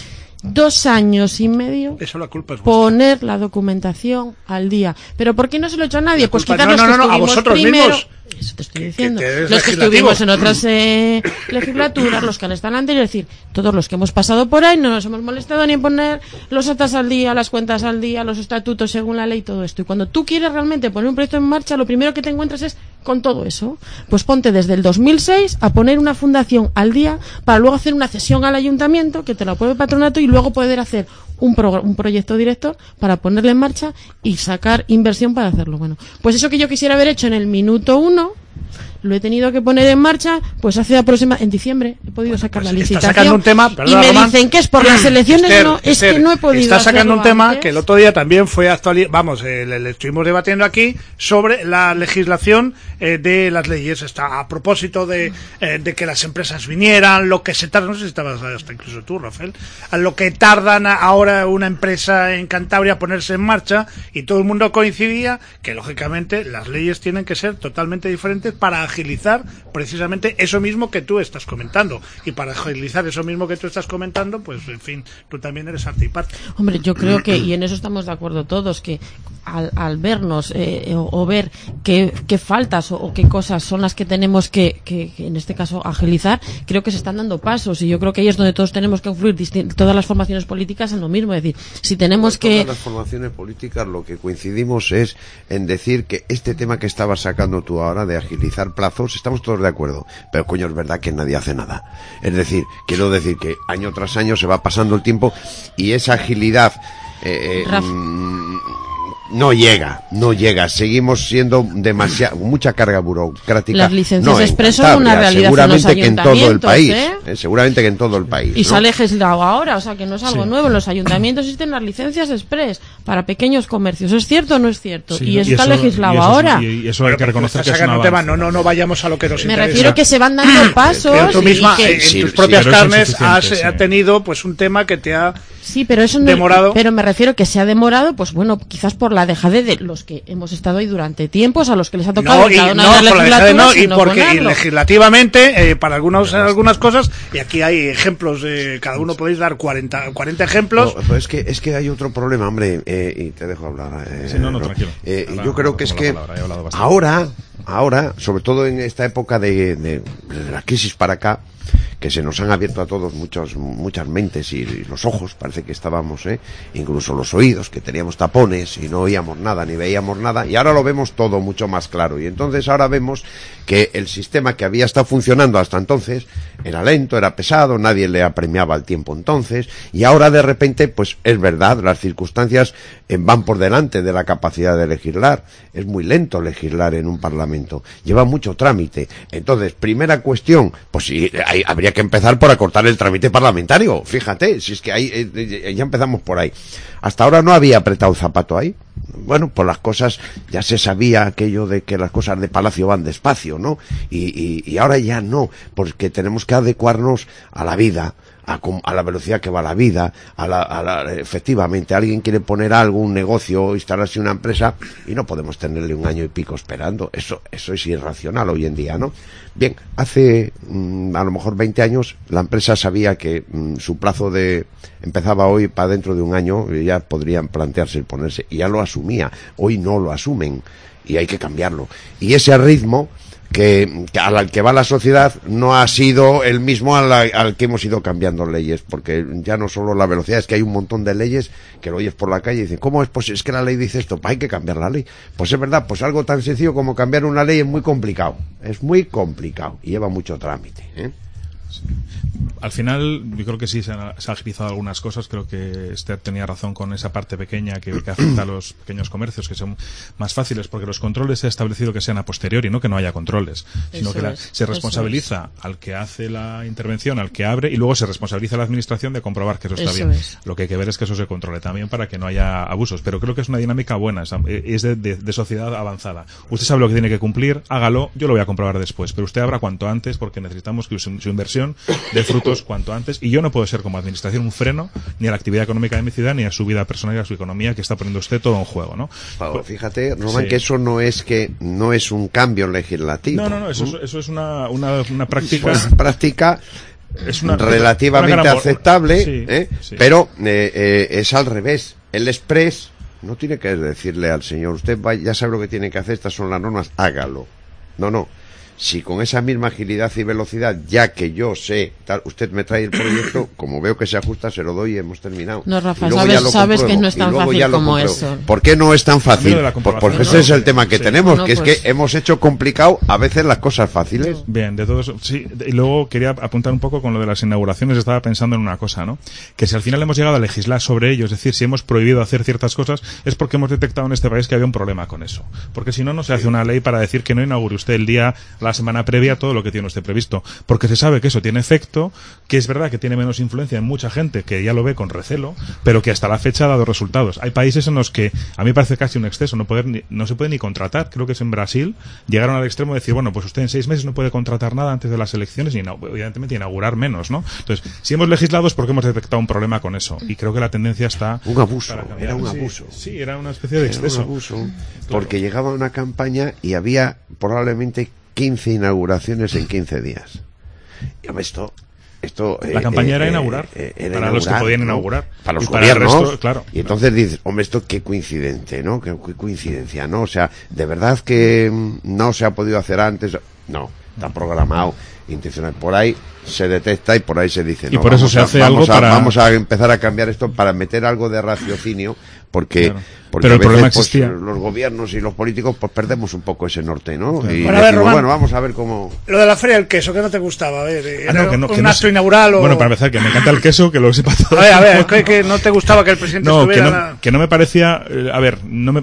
Dos años y medio Eso la culpa es poner la documentación al día. ¿Pero por qué no se lo he hecho a nadie? La pues culpa, quizás no, los no, que no, a estuvimos vosotros primero... mismos. Eso te estoy Que, diciendo. que los que estuvimos en otras eh, legislaturas, los que han estado antes, es decir, todos los que hemos pasado por ahí no nos hemos molestado ni en poner los actas al día, las cuentas al día, los estatutos según la ley, todo esto. Y cuando tú quieres realmente poner un proyecto en marcha, lo primero que te encuentras es con todo eso. Pues ponte desde el dos mil seis a poner una fundación al día para luego hacer una cesión al ayuntamiento, que te la apruebe el patronato, y luego poder hacer un, pro, un proyecto directo para ponerle en marcha y sacar inversión para hacerlo. Bueno, pues eso que yo quisiera haber hecho en el minuto uno, lo he tenido que poner en marcha, pues hace aproximadamente, en diciembre, he podido sacar pues la está licitación. Sacando un tema, perdona, y me Román, dicen que es por las elecciones, Esther, no, es Esther, que no he podido está sacando un hacerlo tema antes. que el otro día también fue actualizado, vamos, eh, le, le estuvimos debatiendo aquí sobre la legislación eh, de las leyes, está a propósito de, eh, de que las empresas vinieran, lo que se tarda, no sé si estabas hasta incluso tú, Rafael, a lo que tardan ahora una empresa en Cantabria a ponerse en marcha, y todo el mundo coincidía que lógicamente las leyes tienen que ser totalmente diferentes para agilizar precisamente eso mismo que tú estás comentando, y para agilizar eso mismo que tú estás comentando, pues en fin, tú también eres arte y parte. Hombre, yo creo que, y en eso estamos de acuerdo todos, que al, al vernos eh, o, o ver qué, qué faltas o, o qué cosas son las que tenemos que, que, que en este caso agilizar, creo que se están dando pasos, y yo creo que ahí es donde todos tenemos que influir, todas las formaciones políticas en lo mismo, es decir, si tenemos que... Todas las formaciones políticas lo que coincidimos es en decir que este tema que estabas sacando tú ahora de agilizar plazos, estamos todos de acuerdo, pero coño, es verdad que nadie hace nada. Es decir, quiero decir que año tras año se va pasando el tiempo y esa agilidad eh, eh, mmm, no llega, no llega. Seguimos siendo demasiado, mucha carga burocrática. Las licencias no, expreso son una realidad seguramente en los que en todo el país, ¿eh? Eh, seguramente que en todo el país. Y ¿no? se ha legislado ahora, o sea que no es algo sí. nuevo. En los ayuntamientos existen las licencias express para pequeños comercios. ¿Es cierto o no es cierto? Sí, y eso y está eso, legislado y eso, ahora. Y, y eso hay que reconocer que es un un tema, avance. no, no, no vayamos a lo que nos Me interesa. refiero que se van dando pasos. Pero tú misma, y que... en Sí, tus sí, propias pero es carnes, has insuficiente, ha sí. tenido pues un tema que te ha Sí, pero eso no, demorado. Pero me refiero que se ha demorado, pues bueno, quizás por la dejadez de los que hemos estado ahí durante tiempos, a los que les ha tocado No, en y, cada una no, de las por la dejadez no, y legislaturas, porque y ponerlo. legislativamente, eh, para algunos, algunas cosas, y aquí hay ejemplos, eh, cada uno podéis dar cuarenta, cuarenta ejemplos. No, pues es que es que hay otro problema, hombre, eh, y te dejo hablar. Eh, Sí, no, no, tranquilo. Eh, Ahora, yo creo que es tomo que la palabra, he hablado bastante. ahora, ahora, sobre todo en esta época de, de, de la crisis para acá, que se nos han abierto a todos muchos, muchas mentes y, y los ojos, parece que estábamos, ¿eh? Incluso los oídos, que teníamos tapones y no oíamos nada ni veíamos nada, y ahora lo vemos todo mucho más claro. Y entonces ahora vemos que el sistema que había estado funcionando hasta entonces era lento, era pesado, nadie le apremiaba el tiempo entonces, y ahora de repente, pues es verdad, las circunstancias eh, van por delante de la capacidad de legislar. Es muy lento legislar en un parlamento, lleva mucho trámite. Entonces, primera cuestión, pues sí, hay, habría que empezar por acortar el trámite parlamentario. Fíjate, si es que ahí eh, ya empezamos por ahí. Hasta ahora no había apretado el zapato ahí. Bueno, pues las cosas, ya se sabía aquello de que las cosas de palacio van despacio, ¿no? Y, y, y ahora ya no, porque tenemos que adecuarnos a la vida, a, a la velocidad que va la vida, a la, a la, efectivamente, alguien quiere poner algo, un negocio, instalarse una empresa, y no podemos tenerle un año y pico esperando. Eso, eso es irracional hoy en día, ¿no? Bien, hace mmm, a lo mejor veinte años la empresa sabía que mmm, su plazo de empezaba hoy para dentro de un año, y ya podrían plantearse el ponerse, y ya lo asumía. Hoy no lo asumen y hay que cambiarlo. Y ese ritmo que, que al que va la sociedad no ha sido el mismo al, al que hemos ido cambiando leyes, porque ya no solo la velocidad, es que hay un montón de leyes que lo oyes por la calle y dicen, ¿cómo es posible? Es que la ley dice esto, pues hay que cambiar la ley. Pues es verdad, pues algo tan sencillo como cambiar una ley es muy complicado, es muy complicado y lleva mucho trámite, ¿eh? Al final, yo creo que sí se han, se han agilizado algunas cosas. Creo que Esther tenía razón con esa parte pequeña que, que afecta a los pequeños comercios, que son más fáciles, porque los controles se ha establecido que sean a posteriori, no que no haya controles, sino Eso que la, es, se responsabiliza es. al que hace la intervención, al que abre, y luego se responsabiliza a la administración de comprobar que eso está eso bien. Es. Lo que hay que ver es que eso se controle también para que no haya abusos. Pero creo que es una dinámica buena, es de, de, de sociedad avanzada. Usted sabe lo que tiene que cumplir, hágalo, yo lo voy a comprobar después, pero usted abra cuanto antes, porque necesitamos que su, su inversión dé frutos cuanto antes, y yo no puedo ser como administración un freno ni a la actividad económica de mi ciudad, ni a su vida personal y a su economía, que está poniendo usted todo en juego, ¿no? Pablo, fíjate, Román, sí. que eso no es que no es un cambio legislativo. No, no, no, eso, eso es una, una, una práctica... Una práctica es una, relativamente una gran... aceptable, sí, ¿eh? sí. Pero eh, eh, es al revés. El Express no tiene que decirle al señor, usted va, ya sabe lo que tiene que hacer, estas son las normas, hágalo. No, no. Si con esa misma agilidad y velocidad, ya que yo sé, tal, usted me trae el proyecto, como veo que se ajusta, se lo doy y hemos terminado. No, Rafa, sabes, sabes, sabes que no es tan fácil como eso. ¿Por qué no es tan fácil? Por, porque ese no, es el tema que sí. tenemos, no, que pues... es que hemos hecho complicado a veces las cosas fáciles. Bien, de todos, sí, y luego quería apuntar un poco con lo de las inauguraciones, estaba pensando en una cosa, ¿no? Que si al final hemos llegado a legislar sobre ello, es decir, si hemos prohibido hacer ciertas cosas, es porque hemos detectado en este país que había un problema con eso. Porque si no, no se hace una ley para decir que no inaugure usted el día, la semana previa, todo lo que tiene usted previsto, porque se sabe que eso tiene efecto, que es verdad que tiene menos influencia en mucha gente que ya lo ve con recelo, pero que hasta la fecha ha dado resultados. Hay países en los que a mí me parece casi un exceso, no poder ni, no se puede ni contratar. Creo que es en Brasil, llegaron al extremo de decir, bueno, pues usted en seis meses no puede contratar nada antes de las elecciones y no, evidentemente inaugurar menos, ¿no? Entonces, si hemos legislado es porque hemos detectado un problema con eso, y creo que la tendencia está... Un abuso, era un abuso. Sí, sí, era una especie de exceso. Era un abuso, porque claro, llegaba una campaña y había probablemente quince inauguraciones en quince días. Y hombre, esto, esto la eh, campaña eh, era inaugurar, eh, era para inaugurar, los que podían ¿no? inaugurar, para los y para gobiernos, el resto, claro. Y entonces dices, hombre, esto qué coincidente, ¿no? Qué, qué coincidencia, ¿no? O sea, de verdad que no se ha podido hacer antes, no, está programado, intencional, por ahí se detecta y por ahí se dice, no, y por eso se a, hace vamos algo a, para... vamos a empezar a cambiar esto para meter algo de raciocinio, porque, claro. porque pero a el veces problema pues, existía. los gobiernos y los políticos pues perdemos un poco ese norte, ¿no? Claro. Y bueno, decimos, ver, Román, bueno, vamos a ver cómo... Lo de la feria del queso, que no te gustaba, a ver, ¿era ah, no, que no, un que no acto sé. inaugural o...? Bueno, para empezar, que me encanta el queso, que lo sepa todo. A ver, a ver, que, que no te gustaba que el presidente no, estuviera... Que no, que no me parecía... Eh, a ver, no me...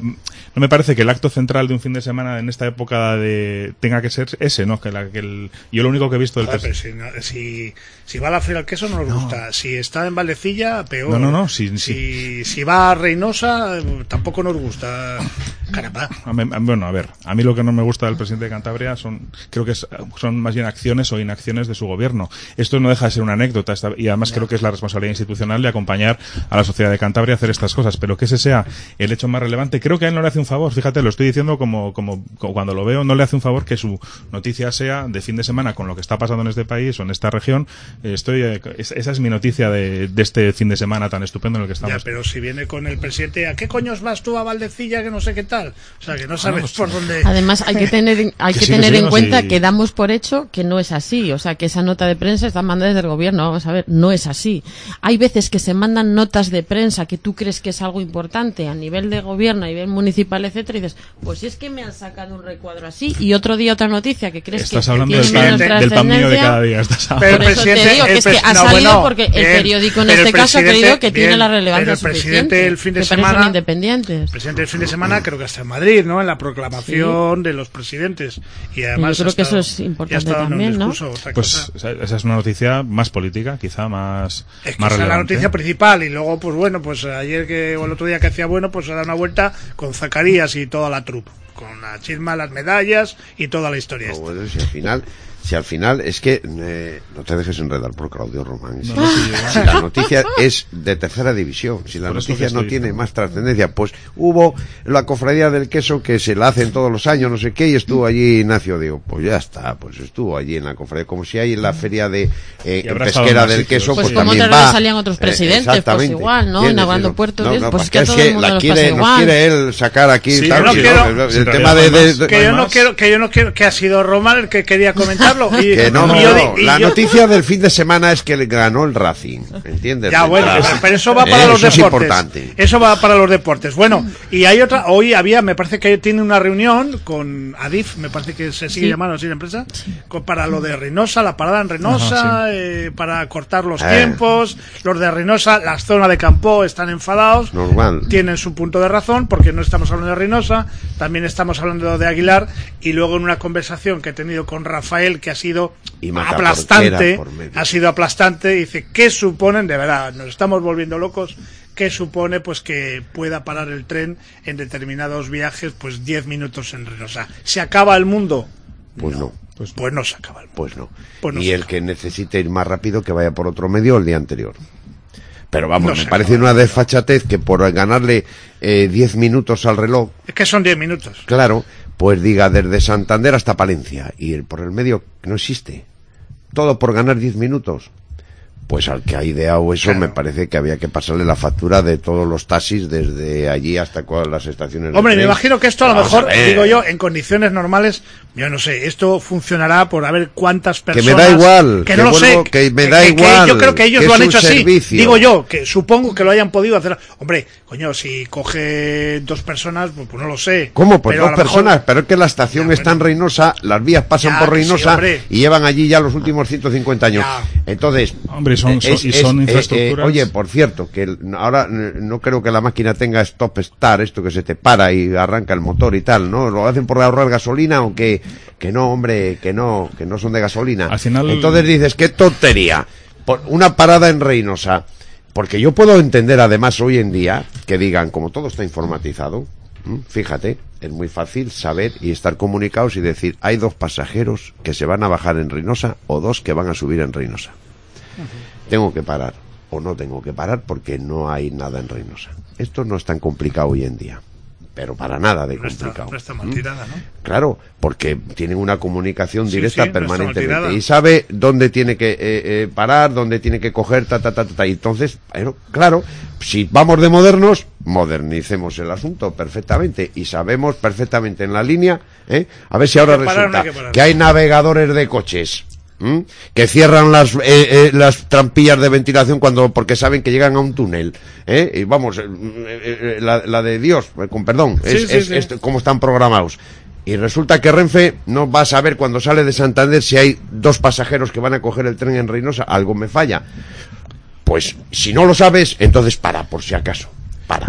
no me parece que el acto central de un fin de semana en esta época de tenga que ser ese, ¿no? Que, la, que el, yo lo único que he visto del Joder, pero si, no, si, si va a la Feria del Queso no nos no. gusta, si está en Valdecilla peor, no, no, no, si, sí, si, sí. si va a Reynosa tampoco nos gusta. Caramba. A mí, bueno, a ver, a mí lo que no me gusta del presidente de Cantabria son, creo que es, son más bien acciones o inacciones de su gobierno. Esto no deja de ser una anécdota esta, y además no. creo que es la responsabilidad institucional de acompañar a la sociedad de Cantabria a hacer estas cosas, pero que ese sea el hecho más relevante, creo que a él no le hace un favor, fíjate, lo estoy diciendo como, como, como cuando lo veo, no le hace un favor que su noticia sea de fin de semana con lo que está pasando en este país o en esta región. Estoy, eh, esa es mi noticia de, de este fin de semana tan estupendo en el que estamos. Ya, pero si viene con el presidente, ¿a qué coños vas tú a Valdecilla que no sé qué tal? O sea, que no sabes ah, no, por dónde. Además, hay que tener, hay que, que sí, tener que sí, en no, cuenta sí. que damos por hecho que no es así. O sea, que esa nota de prensa está mandada desde el gobierno. Vamos a ver, no es así. Hay veces que se mandan notas de prensa que tú crees que es algo importante a nivel de gobierno, a nivel municipal, etcétera, y dices, pues si es que me han sacado un recuadro así, y otro día otra noticia que crees estás que, hablando que tiene del, menos del pan mío de cada día. Estás pero por eso te digo que es que ha no, salido bueno, porque el bien, periódico en este caso ha creído que bien, tiene la relevancia el suficiente. Presidente el fin de que semana, son independientes. El presidente el fin de semana creo que está en Madrid, ¿no? En la proclamación sí. de los presidentes. Y además yo creo que estado, eso es importante también, ¿no? Pues cosa. esa es una noticia más política, quizá más, es que más esa relevante. Es la noticia principal y luego, pues bueno, pues ayer que o el otro día que hacía bueno, pues se da una vuelta con Zacarías y toda la troupe, con la chisma, las medallas y toda la historia. No, esta. bueno, si al final, si al final es que eh, no te dejes enredar por Claudio Román. Si, no, no, si si la noticia es de tercera división, si la por noticia no tiene diciendo. más trascendencia, pues hubo la cofradía del queso que se la hacen todos los años, no sé qué, y estuvo allí Ignacio, digo, pues ya está, pues estuvo allí en la cofradía, como si hay en la feria de eh, pesquera del queso, pues, pues como también otra va. vez salían otros presidentes, eh, pues igual, ¿no? Inaugurando puertos, no, no, pues que a es todo que el mundo la nos quiere, pasa nos igual. quiere él sacar aquí, sí, tal, no sí, quiero, no, el, sí, el pero tema de, de, de que yo no quiero, que yo no quiero, que ha sido Román el que quería comentarlo. Y, que no, y no, yo, no. Y la yo... noticia del fin de semana es que le ganó el Racing, ¿entiendes? Ya, bueno, Entonces, pero eso va para eh, los eso deportes. Es importante. Eso va para los deportes. Bueno, y hay otra, hoy había, me parece que tiene una reunión con Adif, me parece que se sigue sí. llamando así la empresa, con, para lo de Reynosa, la parada en Reynosa, Ajá, sí. eh, para cortar los eh. tiempos. Los de Reynosa, la zona de Campo, están enfadados. Normal. Tienen su punto de razón, porque no estamos hablando de Reynosa, también estamos hablando de Aguilar, y luego en una conversación que he tenido con Rafael, que ha sido aplastante, ha sido aplastante, dice, ¿qué suponen? De verdad, nos estamos volviendo locos. ¿Qué supone pues que pueda parar el tren en determinados viajes pues diez minutos en Reynosa? ¿Se acaba el mundo? Pues no. no. Pues, pues no se acaba el mundo. Pues no. Pues no y el acaba. Que necesite ir más rápido que vaya por otro medio el día anterior. Pero vamos, no me parece una desfachatez que por ganarle eh, diez minutos al reloj... Es que son diez minutos. Claro, pues diga desde Santander hasta Palencia. Y el, por el medio no existe. Todo por ganar diez minutos. Pues al que ha ideado eso, claro, me parece que había que pasarle la factura de todos los taxis desde allí hasta las estaciones. Hombre, de me tren. imagino que esto a lo Vamos mejor, a digo yo, en condiciones normales, yo no sé, esto funcionará por a ver cuántas personas... Que me da igual. Que, que no lo vuelvo, sé. Que me que, da que, igual. Que yo creo que ellos que lo han hecho así. Servicio. Digo yo, que supongo que lo hayan podido hacer. Hombre, coño, si coge dos personas, pues, pues no lo sé. ¿Cómo? Pues pero dos personas, mejor... pero es que la estación ya, está bueno. en Reynosa, las vías pasan ya, por Reynosa sí, y llevan allí ya los últimos ciento cincuenta años. Ya. Entonces... Hombre, son, es, son, y son es, infraestructuras... Eh, eh, oye, por cierto, que ahora no creo que la máquina tenga stop start, esto que se te para y arranca el motor y tal, ¿no? ¿Lo hacen por ahorrar gasolina o que, que no, hombre, que no, que no son de gasolina? Al final... Entonces dices, qué tontería. Por una parada en Reynosa. Porque yo puedo entender además hoy en día que digan, como todo está informatizado, fíjate, es muy fácil saber y estar comunicados y decir, hay dos pasajeros que se van a bajar en Reynosa o dos que van a subir en Reynosa. Uh-huh. Tengo que parar o no tengo que parar porque no hay nada en Reynosa. Esto no es tan complicado hoy en día, pero para nada de no complicado. Está, no está mal tirada, ¿no? Claro, porque tienen una comunicación sí, directa sí, permanentemente no y sabe dónde tiene que eh, eh, parar, dónde tiene que coger, ta, ta, ta, ta, ta. Y entonces, bueno, claro, si vamos de modernos, modernicemos el asunto perfectamente y sabemos perfectamente en la línea, ¿eh? A ver si ahora resulta que, que hay navegadores de coches. ¿Mm? Que cierran las eh, eh, las trampillas de ventilación cuando porque saben que llegan a un túnel, ¿eh? Y vamos, eh, eh, la, la de Dios, con perdón, es, sí, sí, es, sí. es cómo están programados. Y resulta que Renfe no va a saber cuando sale de Santander si hay dos pasajeros que van a coger el tren en Reynosa, algo me falla. Pues si no lo sabes, entonces para, por si acaso, para.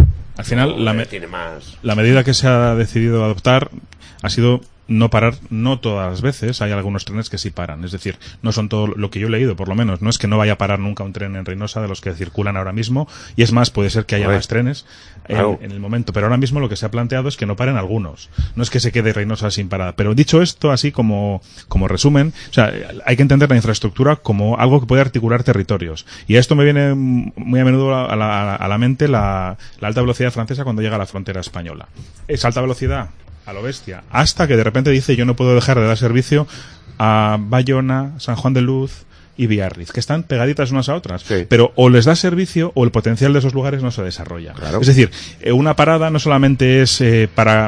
Al final, no, la, me- tiene más. la medida que se ha decidido adoptar ha sido no parar, no todas las veces. Hay algunos trenes que sí paran. Es decir, no son todo lo que yo he leído, por lo menos. No es que no vaya a parar nunca un tren en Reynosa de los que circulan ahora mismo. Y es más, puede ser que haya Joder. más trenes en, Claro. en el momento. Pero ahora mismo lo que se ha planteado es que no paren algunos. No es que se quede Reynosa sin parada. Pero dicho esto, así como, como resumen, o sea, hay que entender la infraestructura como algo que puede articular territorios. Y a esto me viene muy a menudo a la, a la mente la, la alta velocidad francesa cuando llega a la frontera española. Es alta velocidad a lo bestia, hasta que de repente dice yo no puedo dejar de dar servicio a Bayona, San Juan de Luz y Biarritz, que están pegaditas unas a otras, Sí. pero o les da servicio o el potencial de esos lugares no se desarrolla. Claro. Es decir, eh, una parada no solamente es eh, para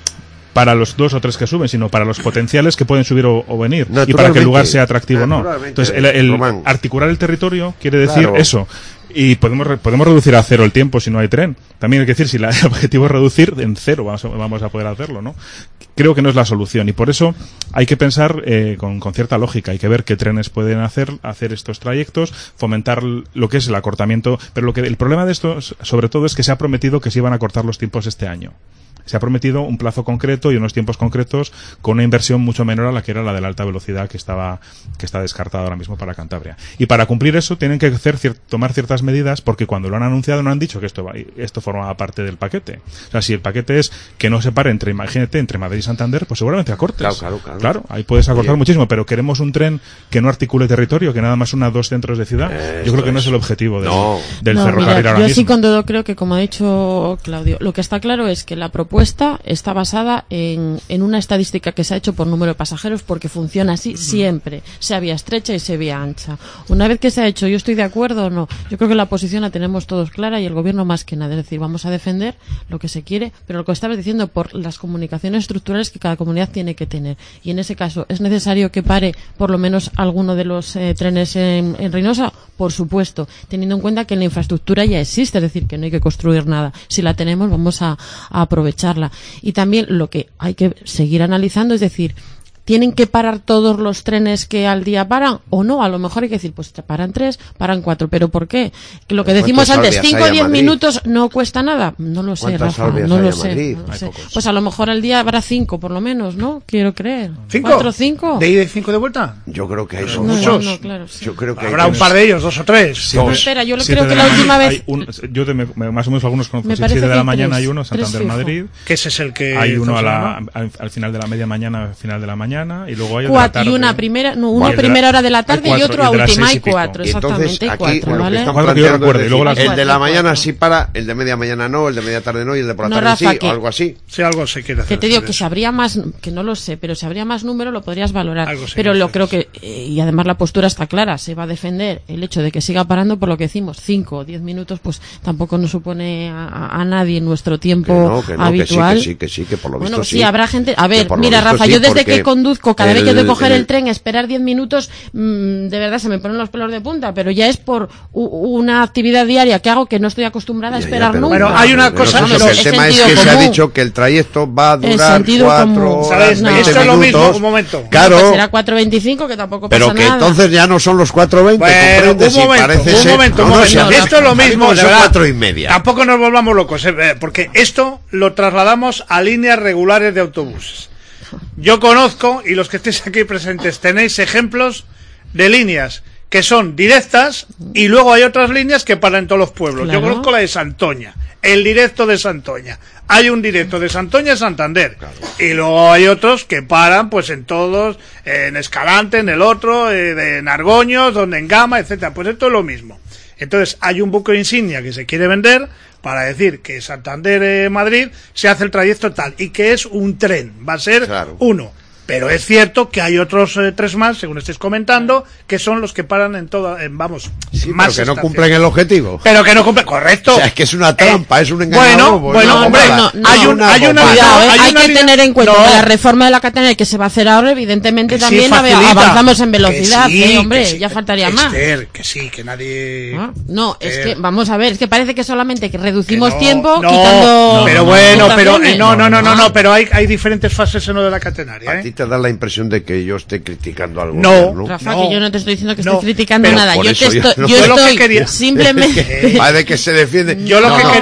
para los dos o tres que suben, sino para los potenciales que pueden subir o, o venir, y para que el lugar sea atractivo o no. Naturalmente, Entonces, el, el Román. articular el territorio quiere decir Claro. eso. Y podemos re- podemos reducir a cero el tiempo si no hay tren. También hay que decir, si la- el objetivo es reducir, en cero vamos a, vamos a poder hacerlo, ¿no? Creo que no es la solución, y por eso hay que pensar eh, con, con cierta lógica. Hay que ver qué trenes pueden hacer, hacer estos trayectos, fomentar lo que es el acortamiento. Pero lo que el problema de esto, sobre todo, es que se ha prometido que se iban a cortar los tiempos este año. Se ha prometido un plazo concreto y unos tiempos concretos con una inversión mucho menor a la que era la de la alta velocidad que estaba que está descartada ahora mismo para Cantabria. Y para cumplir eso tienen que hacer cier- tomar ciertas medidas, porque cuando lo han anunciado no han dicho que esto va, esto formaba parte del paquete. O sea, si el paquete es que no se pare entre, imagínate, entre Madrid y Santander, pues seguramente acortes. Claro, claro, claro. Claro, ahí puedes acortar Oye. muchísimo, pero queremos un tren que no articule territorio, que nada más una dos centros de ciudad. Esto Yo creo que no es. es el objetivo del, No. del No, ferrocarril mira, ahora yo mismo. sí con todo creo que, como ha dicho Claudio, lo que está claro es que la propuesta está basada en, en una estadística que se ha hecho por número de pasajeros, porque funciona así siempre, sea vía estrecha y sea vía ancha. Una vez que se ha hecho, yo estoy de acuerdo o no, yo creo que la posición la tenemos todos clara, y el gobierno más que nada. Es decir, vamos a defender lo que se quiere, pero lo que estabas diciendo, por las comunicaciones estructurales que cada comunidad tiene que tener. Y en ese caso, ¿es necesario que pare por lo menos alguno de los eh, trenes en, en Reynosa? Por supuesto, teniendo en cuenta que la infraestructura ya existe, es decir, que no hay que construir nada. Si la tenemos, vamos a, a aprovecharla. Y también lo que hay que seguir analizando, es decir, ¿tienen que parar todos los trenes que al día paran o no? A lo mejor hay que decir, pues paran tres, paran cuatro. ¿Pero por qué? Que lo que decimos ¿Cuántos antes, salvias cinco o hay a diez Madrid? minutos no cuesta nada. No lo sé, ¿Cuántas Rafa, salvias no hay lo a sé. Madrid? no lo Hay sé. pocos. Pues a lo mejor al día habrá cinco, por lo menos, ¿no? Quiero creer. ¿Cinco? ¿Cuatro o cinco? ¿De ida y cinco de vuelta? Yo creo que hay son No, muchos. no, claro, sí. Yo creo que Habrá hay un par de ellos, dos o tres. Siete- Dos. Espera, yo lo siete creo de que la ma- última hay vez- un- yo de- me- más o menos algunos conozco. Me Sí, parece siete de que la hay mañana tres, hay uno, tres Santander fijo. Madrid. Que ese es el que... Hay uno a estamos la, hablando. al, al final de la media mañana, final de la mañana, y luego hay otro Cuatro, y una primera, no, uno Y el de la- primera hora de la hay tarde y cuatro, otro y a el de las última. seis Hay y pico. cuatro, Y entonces exactamente, hay aquí cuatro, lo que ¿vale? están Cuatro que yo planteando recuerde, es y luego decir, las- el de la Cuatro, mañana cuatro. sí para, el de media mañana no, el de media tarde no, y el de por la No, tarde Rafa, sí, que- o algo así. Si algo se quiere hacer. Que te digo de que eso. si habría más, que no lo sé, pero si habría más número lo podrías valorar. Algo se Pero quiere lo hacer creo de que, eh, y además la postura está clara, se va a defender el hecho de que siga parando, por lo que decimos, cinco o diez minutos, pues tampoco nos supone a, a- a nadie nuestro Que tiempo no, que no, que sí, habitual. que sí, que sí, que por lo Bueno, visto sí, sí. habrá gente. A Que ver, por lo mira, visto Rafa, sí, yo desde porque que conduzco, cada vez que el- tengo que coger el, el- tren, esperar diez minutos, mmm, de verdad se me ponen los pelos de punta, pero ya es por u- una actividad diaria que hago que no estoy acostumbrada a Ya, ya, esperar pero- nunca. Bueno, hay una pero cosa- eso, pero que es el tema es sentido que se ha común. dicho que el trayecto va a El durar sentido cuatro común. horas, No. veinte Esto es lo mismo, minutos. un momento. Claro, Pues será cuatro veinticinco, que tampoco pero pasa que nada. entonces ya no son los cuatro veinte, Bueno, ¿comprendes? un Y momento, parece un ser- momento, no, un no, momento. si a mí- Esto es lo a mí mismo, me de son verdad. cuatro y media. Tampoco nos volvamos locos, eh, porque esto lo trasladamos a líneas regulares de autobuses. Yo conozco, y los que estéis aquí presentes tenéis ejemplos de líneas que son directas, y luego hay otras líneas que paran en todos los pueblos. Claro. Yo conozco la de Santoña, el directo de Santoña. Hay un directo de Santoña a Santander, y luego hay otros que paran pues en todos, eh, en Escalante, en el otro, eh, de Nargoños, donde en Gama, etcétera. Pues esto es lo mismo. Entonces hay un buque insignia que se quiere vender para decir que Santander-Madrid se hace el trayecto tal, y que es un tren, va a ser Claro. uno. Pero es cierto que hay otros eh, tres más, según estáis comentando, que son los que paran en toda, en, vamos, Sí, más pero que no estaciones. cumplen el objetivo. Pero que no cumplen, correcto. O sea, es que es una trampa, es un engaño. Bueno, bobo, bueno, una hombre, bobada. no, no, hay, un, hay una, Cuidado, ¿eh? hay hay una que línea- tener en cuenta No, que la reforma de la catenaria que se va a hacer ahora, evidentemente que sí también ave- facilita. avanzamos en Que velocidad, sí, ¿eh? Hombre, que sí. ya faltaría más. Esther, que sí, que nadie... Ah, No, es Eh, que, vamos a ver, es que parece que solamente que reducimos que no, tiempo no, quitando... pero no, bueno, pero estaciones. eh, no, no, no, no, Ah. no, pero hay, hay diferentes fases en lo de la catenaria, A ¿eh? ti te da la impresión de que yo esté criticando algo. No, Rafa, No, que yo no te estoy diciendo que no, estés criticando pero nada. por Yo, eso te yo estoy, no- yo Yo lo que estoy quería- simplemente... Va de que se defiende. Yo lo No, que no. quería... No,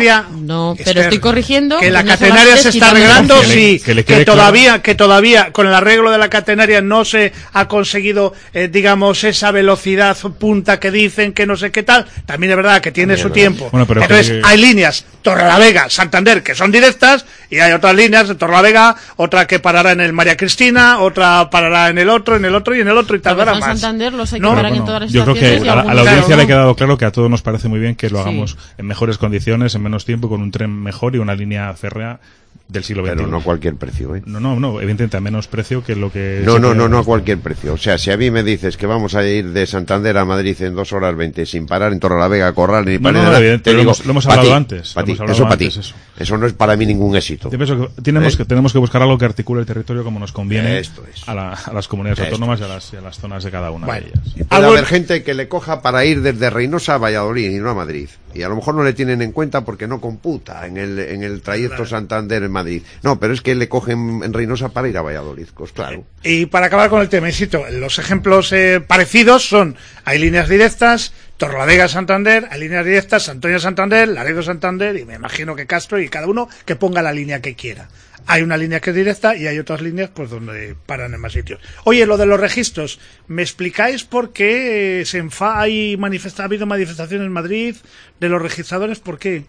no, Esther, pero estoy corrigiendo. que la no catenaria se está arreglando, que le- sí, que le que, quede todavía, claro. que todavía con el arreglo de la catenaria no se ha conseguido, eh, digamos, esa velocidad punta que dicen, que no sé qué tal. También es verdad que tiene También su es tiempo. Bueno, pero Entonces que- hay líneas Torrelavega, Santander, que son directas, y hay otras líneas de Torrelavega, otra que parará en el María Cristina, otra parará en el otro, en el otro y en el otro, y tardará en más. Santander los hay que ¿No? parar Bueno, en todas las yo creo que estaciones y a, la- a la algunos- audiencia Claro, le ha ¿no? quedado claro que a todos nos parece muy bien que lo Sí. hagamos en mejores condiciones, en menos tiempo, con un tren mejor y una línea férrea del siglo Pero veintiuno. no a cualquier precio, ¿eh? No, no, no, evidentemente a menos precio que lo que... No, no, siempre no, no a hemos- cualquier precio. O sea, si a mí me dices que vamos a ir de Santander a Madrid en dos horas veinte sin parar en Torrelavega, Corral ni No, para no, nada, evidente, te lo digo, hemos- lo hemos pa' hablado ti, antes, pa' lo ti, hemos hablado eso para ti. antes, eso. Eso no es para mí ningún éxito. Yo pienso que tenemos, ¿Eh? que tenemos que buscar algo que articule el territorio como nos conviene Esto es. a, la- a las comunidades Esto autónomas y es. a, las, y a las zonas de cada una Bueno. de ellas. Puede Algo- haber gente que le coja para ir desde Reynosa a Valladolid y no a Madrid. Y a lo mejor no le tienen en cuenta porque no computa en el, en el trayecto Santander en Madrid. No, pero es que le cogen en Reynosa para ir a Valladolid, pues claro. Y para acabar con el tema, insisto, los ejemplos eh, parecidos son, hay líneas directas, Torrelavega Santander, hay líneas directas, Santoña Santander, Laredo Santander, y me imagino que Castro, y cada uno que ponga la línea que quiera. Hay una línea que es directa y hay otras líneas pues donde paran en más sitios. Oye, lo de los registros, ¿me explicáis por qué eh, se enfa hay manifesta ha habido manifestaciones en Madrid de los registradores? ¿Por qué?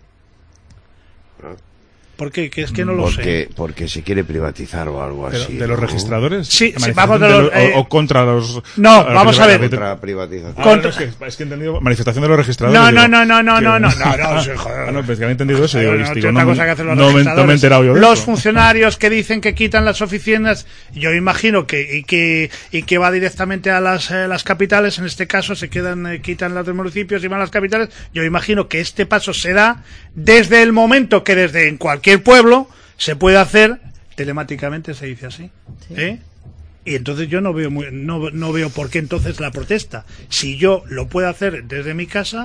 ¿Por qué? Que es que no lo Porque, sé. porque se quiere privatizar o algo Pero, así. ¿de los ¿no? registradores? Sí, ¿La sí, manifestación vamos de de los, los- eh, o, o contra los... No, a los vamos a ver. registradores? Contra privatización. Ah, Contra- no, es, que, es que he entendido manifestación de los registradores. No, digo, no, no, no, no, que- no, no, no, no, sí, joder. Ah, no, pues que había entendido eso. Digo, Bueno, y no digo, tiene no, otra me- cosa que hacer los no me, no me he registradores. enterado yo de Los eso. funcionarios que dicen que quitan las oficinas, yo imagino que y que y que va directamente a las eh, las capitales, en este caso se quedan eh, quitan las de municipios y van a las capitales. Yo imagino que este paso se da desde el momento que desde en cualquier pueblo se puede hacer telemáticamente, se dice así, Sí. ¿eh? Y entonces yo no veo muy- no, no veo por qué entonces la protesta. Si yo lo puedo hacer desde mi casa,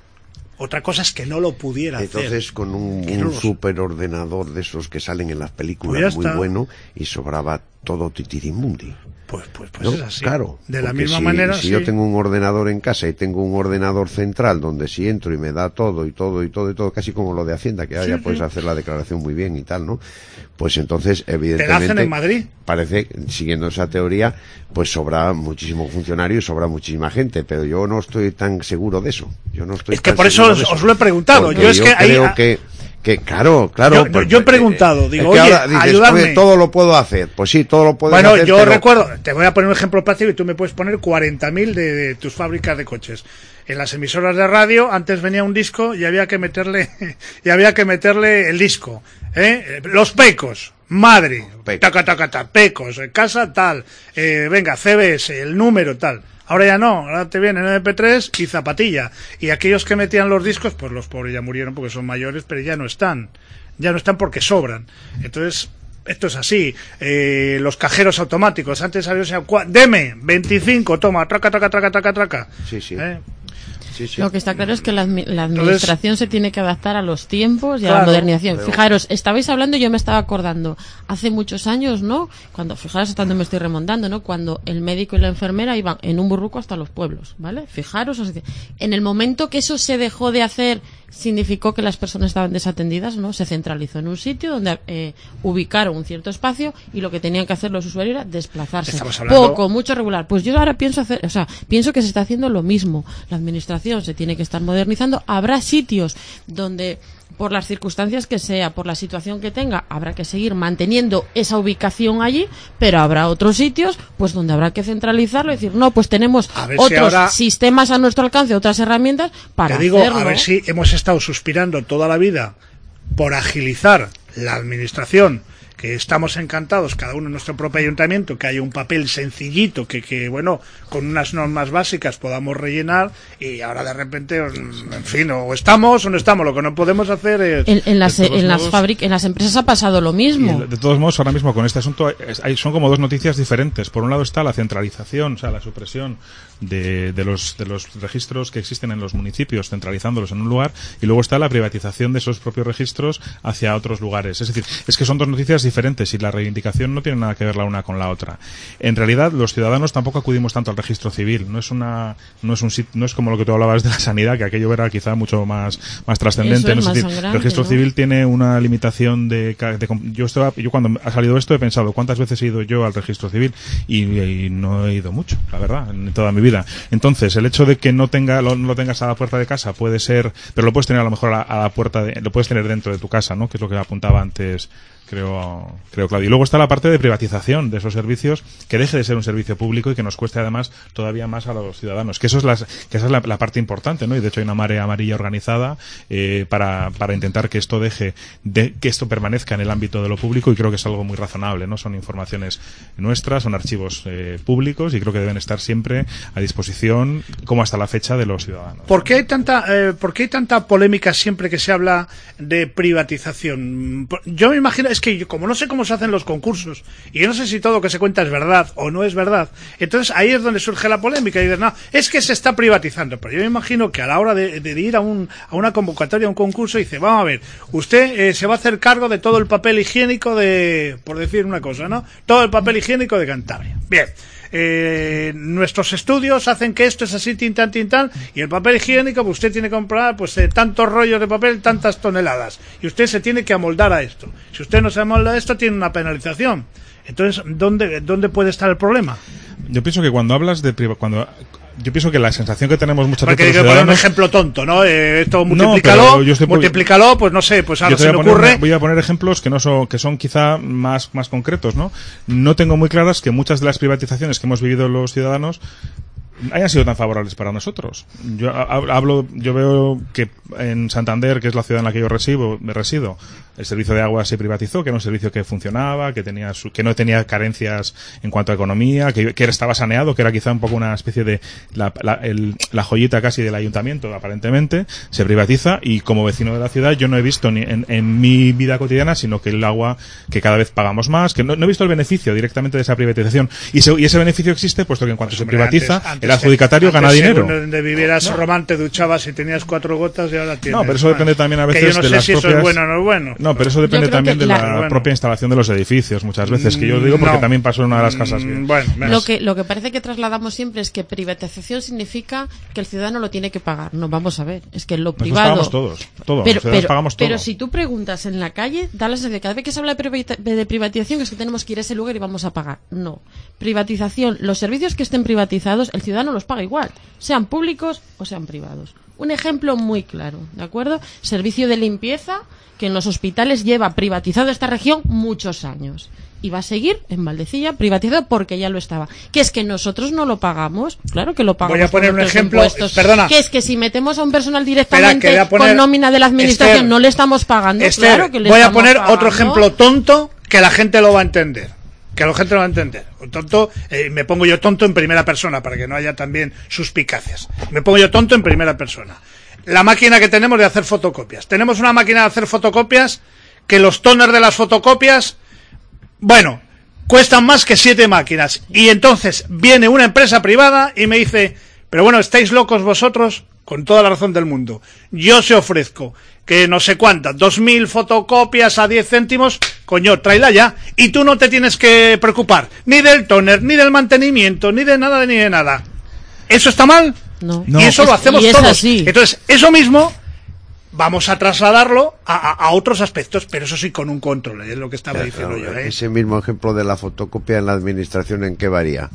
otra cosa es que no lo pudiera hacer. Entonces con un, Que no un lo- superordenador de esos que salen en las películas Pues ya muy está. bueno y sobraba todo titirimundi. Pues, pues, pues ¿no? es así. Claro. De la porque misma si, manera, si sí. yo tengo un ordenador en casa y tengo un ordenador central donde si entro y me da todo y todo y todo y todo, casi como lo de Hacienda, que ya, Sí, ya sí. puedes hacer la declaración muy bien y tal, ¿no? Pues entonces, Te la evidentemente, hacen en Madrid. parece, siguiendo esa teoría, pues sobra muchísimo funcionario y sobra muchísima gente, pero yo no estoy tan seguro de eso. Yo no estoy Es que tan por eso seguro os- de os lo he preguntado. Porque Yo es que ahí- creo que que claro, claro. Yo- pues, yo he eh, preguntado, es digo, que oye, ahora dices, ayudadme. oye, todo lo puedo hacer. Pues sí, todo lo puedo Bueno, hacer. yo pero- recuerdo, te voy a poner un ejemplo práctico y tú me puedes poner cuarenta mil de, de tus fábricas de coches. En las emisoras de radio antes venía un disco y había que meterle y había que meterle el disco, ¿eh? Los Pecos, Madrid, Pecos. taca taca taca, Pecos, en casa tal, eh, venga, C B S, el número tal. Ahora ya no, ahora te vienen M P tres y zapatilla. Y aquellos que metían los discos, pues los pobres ya murieron porque son mayores, pero ya no están. Ya no están porque sobran. Entonces, esto es así. Eh, los cajeros automáticos. Antes había, o sea, cua- deme, veinticinco, toma, traca, traca, traca, traca, traca. Sí, sí. ¿Eh? Sí, sí. Lo que está claro es que la, admi- la administración se tiene que adaptar a los tiempos y a Claro, la modernización. pero- Fijaros, estabais hablando y yo me estaba acordando, hace muchos años, ¿no? Cuando, fijaros hasta dónde me estoy remontando, ¿no? Cuando el médico y la enfermera iban en un burruco hasta los pueblos, ¿vale? Fijaros, o sea, en el momento que eso se dejó de hacer, significó que las personas estaban desatendidas, ¿no? Se centralizó en un sitio donde eh, ubicaron un cierto espacio y lo que tenían que hacer los usuarios era desplazarse. Estamos hablando- Poco, mucho regular. Pues yo ahora pienso hacer, o sea, pienso que se está haciendo lo mismo. La administración se tiene que estar modernizando. Habrá sitios donde, por las circunstancias que sea, por la situación que tenga, habrá que seguir manteniendo esa ubicación allí, pero habrá otros sitios, pues donde habrá que centralizarlo y decir, no, pues tenemos A ver si otros ahora- sistemas a nuestro alcance, otras herramientas para Te digo, hacerlo. a ver si hemos estado suspirando toda la vida por agilizar la administración, que estamos encantados, cada uno en nuestro propio ayuntamiento, que haya un papel sencillito, que, que bueno, con unas normas básicas podamos rellenar, y ahora de repente, en fin, o estamos o no estamos, lo que no podemos hacer es... En, en las, de todos en las modos- fábricas, en las empresas ha pasado lo Y mismo. de todos modos, ahora mismo con este asunto es- hay, son como dos noticias diferentes. Por un lado está la centralización, o sea, la supresión de, de los de los registros que existen en los municipios, centralizándolos en un lugar, y luego está la privatización de esos propios registros hacia otros lugares. Es decir, es que son dos noticias diferentes y la reivindicación no tiene nada que ver la una con la otra. En realidad, los ciudadanos tampoco acudimos tanto al registro civil. No es una, no es un no es como lo que tú hablabas de la sanidad, que aquello era quizá mucho más más trascendente. Es ¿no? Es más decir, sangrante, el registro ¿no? civil tiene una limitación de, de yo estaba, yo cuando ha salido esto he pensado cuántas veces he ido yo al registro civil y, y no he ido mucho, la verdad, en toda mi vida. Entonces, el hecho de que no tenga lo, no lo tengas a la puerta de casa puede ser, pero lo puedes tener a lo mejor a la, a la puerta de, lo puedes tener dentro de tu casa, ¿no? Que es lo que apuntaba antes, creo, creo Claudio. Y luego está la parte de privatización de esos servicios, que deje de ser un servicio público y que nos cueste además todavía más a los ciudadanos. Que eso es las, que esa es la, la parte importante, ¿no? Y de hecho hay una marea amarilla organizada eh, para, para intentar que esto deje, de, que esto permanezca en el ámbito de lo público, y creo que es algo muy razonable, ¿no? Son informaciones nuestras, son archivos eh, públicos, y creo que deben estar siempre a disposición, como hasta la fecha, de los ciudadanos. ¿Por qué hay tanta, eh, ¿por qué hay tanta polémica siempre que se habla de privatización? Yo me imagino, es que yo, como no sé cómo se hacen los concursos, y yo no sé si todo lo que se cuenta es verdad o no es verdad, entonces ahí es donde surge la polémica, y dices, no, es que se está privatizando. Pero yo me imagino que a la hora de, de ir a, un, a una convocatoria, a un concurso, dice, vamos a ver, usted eh, se va a hacer cargo de todo el papel higiénico de, por decir una cosa, ¿no? Todo el papel higiénico de Cantabria. Bien. Eh, nuestros estudios hacen que esto es así, tintan, tintan, y el papel higiénico, pues usted tiene que comprar pues eh, tantos rollos de papel, tantas toneladas, y usted se tiene que amoldar a esto. Si usted no se amolda a esto, tiene una penalización. Entonces, ¿dónde, dónde puede estar el problema? Yo pienso que cuando hablas de priva, cuando yo pienso que la sensación que tenemos muchas Porque veces hay que los poner un ciudadanos... ejemplo tonto, ¿no? Eh, esto No, multiplícalo, pero yo estoy- multiplícalo, pues no sé, pues ahora Yo te se voy me a poner ocurre. una- voy a poner ejemplos que no son, que son quizá más, más concretos, ¿no? No tengo muy claras que muchas de las privatizaciones que hemos vivido los ciudadanos hayan sido tan favorables para nosotros. Yo ha- hablo, yo veo que en Santander, que es la ciudad en la que yo resido, me resido, el servicio de agua se privatizó, que era un servicio que funcionaba, que tenía su, que no tenía carencias en cuanto a economía, que, que estaba saneado, que era quizá un poco una especie de la, la, el, la joyita casi del ayuntamiento, aparentemente, se privatiza, y como vecino de la ciudad yo no he visto ni en, en mi vida cotidiana, sino que el agua, que cada vez pagamos más, que no, no he visto el beneficio directamente de esa privatización, y, se, y ese beneficio existe puesto que en cuanto Pues, se hombre, privatiza, antes- antes el adjudicatario antes gana dinero. según donde vivieras Román, te duchabas y tenías cuatro gotas, y ahora tienes No, pero eso más. depende también a Que veces yo no de sé las si eso propias... es bueno o no es bueno. No, pero eso depende Yo creo también que de la- la Bueno. propia instalación de los edificios, muchas veces, que yo digo porque No. también pasó en una de las casas. que- Mm, Bueno, Lo que, lo que parece que trasladamos siempre es que privatización significa que el ciudadano lo tiene que pagar. No, vamos a ver. Es que en lo Nosotros privado. pagamos todos, todo, Pero, los ciudadanos pero, pagamos todo. pero si tú preguntas en la calle, da la sensación de que cada vez que se habla de, privati- de privatización es que tenemos que ir a ese lugar y vamos a pagar. No. Privatización, los servicios que estén privatizados, el ciudadano los paga igual, sean públicos o sean privados. Un ejemplo muy claro, ¿de acuerdo? Servicio de limpieza que en los hospitales lleva privatizado esta región muchos años. Y va a seguir en Valdecilla privatizado porque ya lo estaba. Que es que nosotros no lo pagamos, claro que lo pagamos. Voy a poner con un nuestros ejemplo, impuestos. perdona. Que es que si metemos a un personal Espera, directamente que voy a poner- con nómina de la administración Esther, no le estamos pagando. Esther, Claro que le voy a estamos poner pagando. otro ejemplo tonto que la gente lo va a entender. Que la gente lo va a entender. Un tonto, eh, me pongo yo tonto en primera persona para que no haya también suspicacias. Me pongo yo tonto en primera persona. La máquina que tenemos de hacer fotocopias. Tenemos una máquina de hacer fotocopias que los toners de las fotocopias, bueno, cuestan más que siete máquinas. Y entonces viene una empresa privada y me dice, pero bueno, ¿estáis locos vosotros? Con toda la razón del mundo. Yo se ofrezco que no sé cuántas, dos mil fotocopias a diez céntimos, coño, tráela ya. Y tú no te tienes que preocupar ni del toner, ni del mantenimiento, ni de nada, ni de nada. ¿Eso está mal? No. No. Y eso lo Es- hacemos y es todos. así. Entonces, eso mismo vamos a trasladarlo a, a, a otros aspectos, pero eso sí con un control, es lo que estaba diciendo yo. ¿eh? Ese mismo ejemplo de la fotocopia en la administración, ¿en qué varía?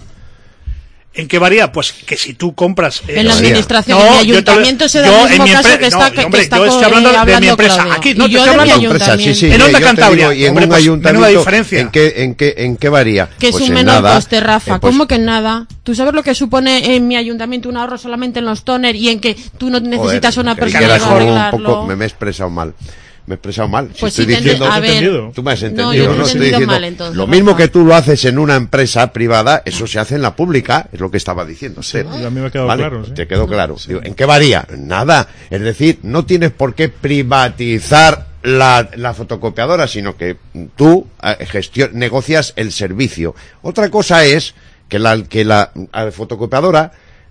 ¿En qué varía? Pues que si tú compras... eh, En la María. administración, No, en mi yo te- ayuntamiento se da yo el en mismo mi caso empre- que no, está, que hombre, está yo estoy co- hablando de mi hablando empresa. Claudio. Aquí, no Y te yo estoy de mi hablando de Empresa, sí, sí, En yo Onda te Cantabria. digo, y en Hombre, un pues, ayuntamiento, menuda diferencia. ¿en qué, en qué, en qué varía? Que es Pues un en menor nada. coste, Rafa. Eh, pues, ¿Cómo que en nada? ¿Tú sabes lo que supone en mi ayuntamiento un ahorro solamente en los toners y en que tú no necesitas joder, una que persona era que va a como un arreglarlo? poco, me, me he expresado mal. Me he expresado mal. Si Pues estoy sí, te diciendo, entiendo. A ver, entendido. tú me has No, entendido, yo ¿no? te he Estoy entendido diciendo, mal, entonces, lo Rafa. mismo que tú lo haces en una empresa privada, eso se hace en la pública, es lo que estaba diciendo. Sí, Esther. a mí me ha quedado Vale, claro, sí. Te quedó claro. Digo, ¿en qué varía? Nada. Es decir, no tienes por qué privatizar la, la fotocopiadora, sino que tú eh, gestion- negocias el servicio. Otra cosa es que la, que la eh, fotocopiadora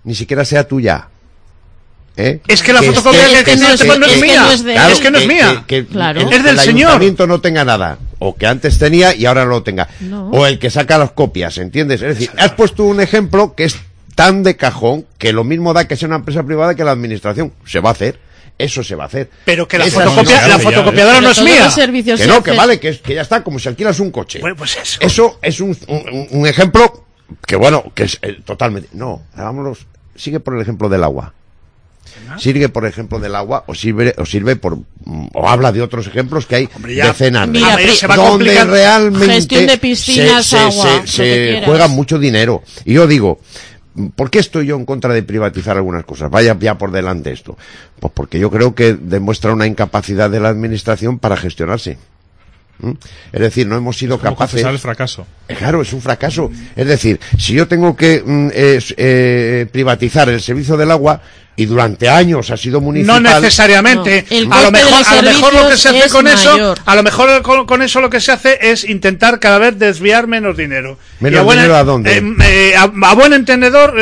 ni siquiera sea tuya. ¿Eh? Es que la que fotocopia esté, que, que, no que, es, que no es es que mía. no es de- Claro, es que no es que- mía. que- que Claro. el- Es del el señor. ayuntamiento no tenga nada, o que antes tenía y ahora no lo tenga, No. o el que saca las copias, ¿entiendes? Es decir, has puesto un ejemplo que es tan de cajón que lo mismo da que sea una empresa privada que la administración. Se va a hacer, eso se va a hacer. Pero que la Esa fotocopia, es una- la ya, fotocopiadora Pero no es todos mía. los servicios que se no, que hacen- vale, que, es- que ya está, como si alquilas un coche. Bueno, pues eso. Eso es un, un, un ejemplo que, bueno, que es eh, totalmente... No, hagámoslos... Sigue por el ejemplo del agua. Sirve, por ejemplo, del agua, o sirve, o sirve por... mm, o habla de otros ejemplos que hay Hombre, ya- decenas de Mira, ellos, se va donde complicando. realmente Gestión de piscinas, se, se- agua, se- lo que se quieras. juega mucho dinero. Y yo digo, ¿por qué estoy yo en contra de privatizar algunas cosas? Vaya ya por delante esto. Pues porque yo creo que demuestra una incapacidad de la administración para gestionarse. ¿Mm? Es decir, no hemos sido Como capaces... confesar el fracaso. Claro, es un fracaso. Es decir, si yo tengo que mm, eh, eh, privatizar el servicio del agua y durante años ha sido No municipal... necesariamente. No, el A lo coste de mejor, los a lo mejor lo que se hace servicios con es eso, mayor. a lo mejor con, con eso lo que se hace es intentar cada vez desviar menos dinero. ¿Menos Y buen- dinero a dónde? eh, eh, a, a buen entendedor.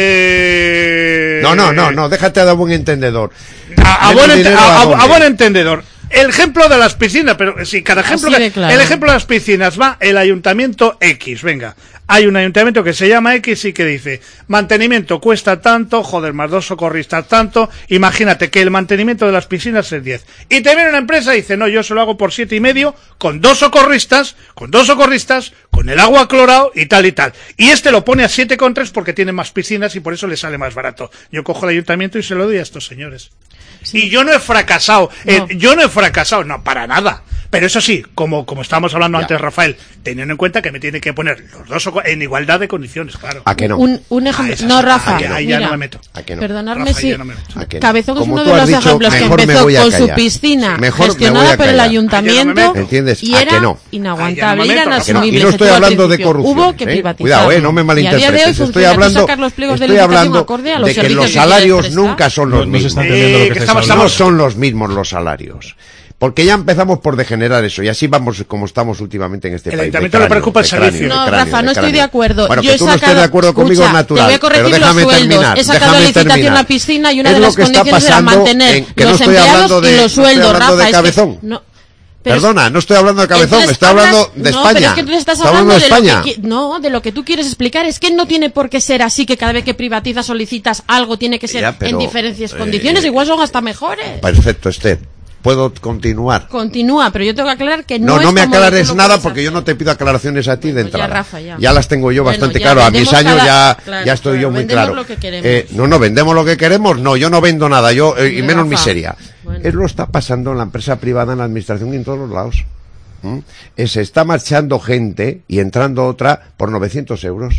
Eh, No, no, no, no, déjate de buen entendedor. A, a Menos buen, ente- dinero a- a- dónde. a buen entendedor. El ejemplo de las piscinas, pero si cada Así ejemplo, de que- claro. el ejemplo de las piscinas va el ayuntamiento X, venga, hay un ayuntamiento que se llama X y que dice, mantenimiento cuesta tanto, joder, más dos socorristas tanto, imagínate que el mantenimiento de las piscinas es diez. Y te viene una empresa y dice, no, yo se lo hago por siete y medio, con dos socorristas, con dos socorristas, con el agua clorado y tal y tal. Y este lo pone a siete con tres porque tiene más piscinas y por eso le sale más barato. Yo cojo el ayuntamiento y se lo doy a estos señores. Y yo no he fracasado, eh, No. yo no he fracasado, no, para nada. Pero eso sí, como, como estábamos hablando Ya. antes, Rafael, teniendo en cuenta que me tiene que poner los dos oco- en igualdad de condiciones, claro. ¿A que no? Un, un Ah, ejemplo. esa No, sí, Rafa. ahí ya- ahí ya mira, no me meto. ¿A que no? Perdonadme Rafa, si. ya no me meto. ¿A que no? Cabezón es Como uno tú de has los dicho, ejemplos que mejor me empezó voy a con su callar. piscina Mejor me voy gestionada a por el callar. ayuntamiento Ahí ya no me meto. ¿Entiendes? y ¿A era que no? inaguantable, Ahí ya no me era meto, ¿a que no? inasumible. Y no se estoy tuvo al hablando de principio. corrupción. Hubo que ¿eh? privatizarlo. Cuidado, eh, no me Y a día de hoy malinterpretes. Estoy funciona. Tú hablando, sacas los pliegos de estoy licitación hablando acorde a los de que servicios los que quieres salarios prestar. nunca son No, los no se mismos. está entendiendo lo Eh, que que estáis estamos- hablando. No son los mismos los salarios. Porque ya empezamos por degenerar eso y así vamos como estamos últimamente en este El país. de ayuntamiento le cráneo, preocupa el de cráneo, servicio. de No, cráneo, Rafa, de no estoy cráneo. de acuerdo. Bueno, Yo que he tú no estés sacado- de acuerdo conmigo es escucha, natural. te voy a corregir pero los déjame sueldos. terminar. He sacado déjame la licitación terminar. la piscina y una Es de lo las que está condiciones era pasando mantener en- que no los estoy empleados hablando de- y no los estoy sueldos, hablando Rafa. de es que- Cabezón. no, pero es- Perdona, no estoy hablando de Cabezón, Entonces, estoy hablando hablas- de no, España. pero es que tú estás Está hablando, de de España. lo que qui- no, de lo que tú quieres explicar es que no tiene por qué ser así, que cada vez que privatizas solicitas algo tiene que ser Ya, pero, en diferentes eh, condiciones, igual son hasta mejores. Perfecto, Esther. ¿Puedo continuar? Continúa, pero yo tengo que aclarar que no No, es no me como aclares tú lo nada puedes porque yo hacer. no te pido aclaraciones a ti de Bueno, ya, entrada. Rafa, ya. las tengo yo Bueno, bastante ya claro. A mis vendemos años cada- ya, claro, ya estoy claro, yo muy vendemos claro. lo que queremos. Eh, no, no, vendemos lo que queremos. No, yo no vendo nada. Yo eh, y Hombre, menos Rafa. miseria. Bueno. Es lo que está pasando en la empresa privada, en la administración y en todos los lados. ¿Mm? Eh, se está marchando gente y entrando otra por novecientos euros.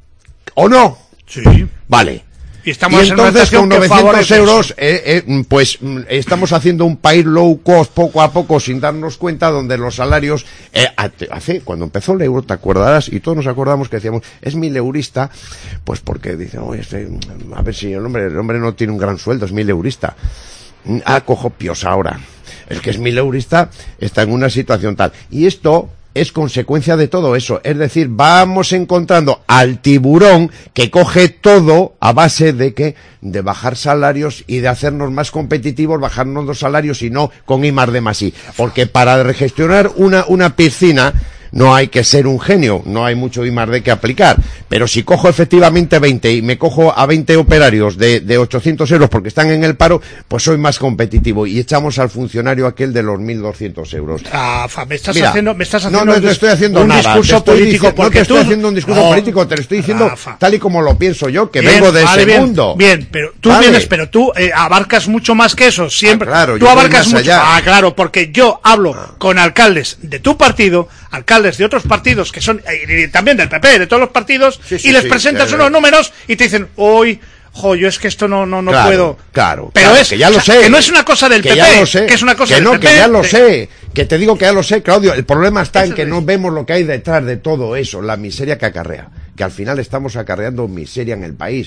¿O no? Sí. Vale. Y estamos y en una entonces situación con que novecientos favorece euros, eso. eh, eh, pues mm, estamos haciendo un país low cost poco a poco sin darnos cuenta, donde los salarios, eh, hace, cuando empezó el euro, te acordarás, y todos nos acordamos que decíamos, es mil eurista, pues porque dice, oye, este, a ver si el hombre, el hombre no tiene un gran sueldo, es mil eurista. Ah, cojo pios ahora. El que es mil eurista está en una situación tal. Y esto es consecuencia de todo eso. Es decir, vamos encontrando al tiburón que coge todo a base de que de bajar salarios y de hacernos más competitivos, bajarnos los salarios y no con I más D más I. Porque para gestionar una, una piscina no hay que ser un genio, no hay mucho I más D que aplicar, pero si cojo efectivamente veinte y me cojo a veinte operarios de, de ochocientos euros porque están en el paro, pues soy más competitivo y echamos al funcionario aquel de los mil doscientos euros. Rafa, me estás Mira, haciendo, me estás no, haciendo no un te dis- estoy haciendo un nada, discurso te estoy político dici- porque no te estoy tú- haciendo un discurso No, político, te lo estoy diciendo Rafa. tal y como lo pienso yo, que Bien, vengo de vale, ese bien, mundo. Bien, pero tú Vale. vienes, pero tú eh, abarcas mucho más que eso, siempre. Ah, claro, tú yo voy abarcas más mucho. allá. Ah, claro, porque yo hablo con alcaldes de tu partido, alcaldes de otros partidos que son eh, y también del P P, de todos los partidos, Sí, sí, y les sí, presentas ya, ya. unos números y te dicen, hoy, jo, yo es que esto no, no, no Claro, puedo. Claro, pero claro, es que ya lo o sea, sé. que no es una cosa del que P P, ya lo sé, que es una cosa que del no, P P. que ya lo de- sé, que te digo que ya lo sé, Claudio. El problema está en Eso que es. no vemos lo que hay detrás de todo eso, la miseria que acarrea, que al final estamos acarreando miseria en el país.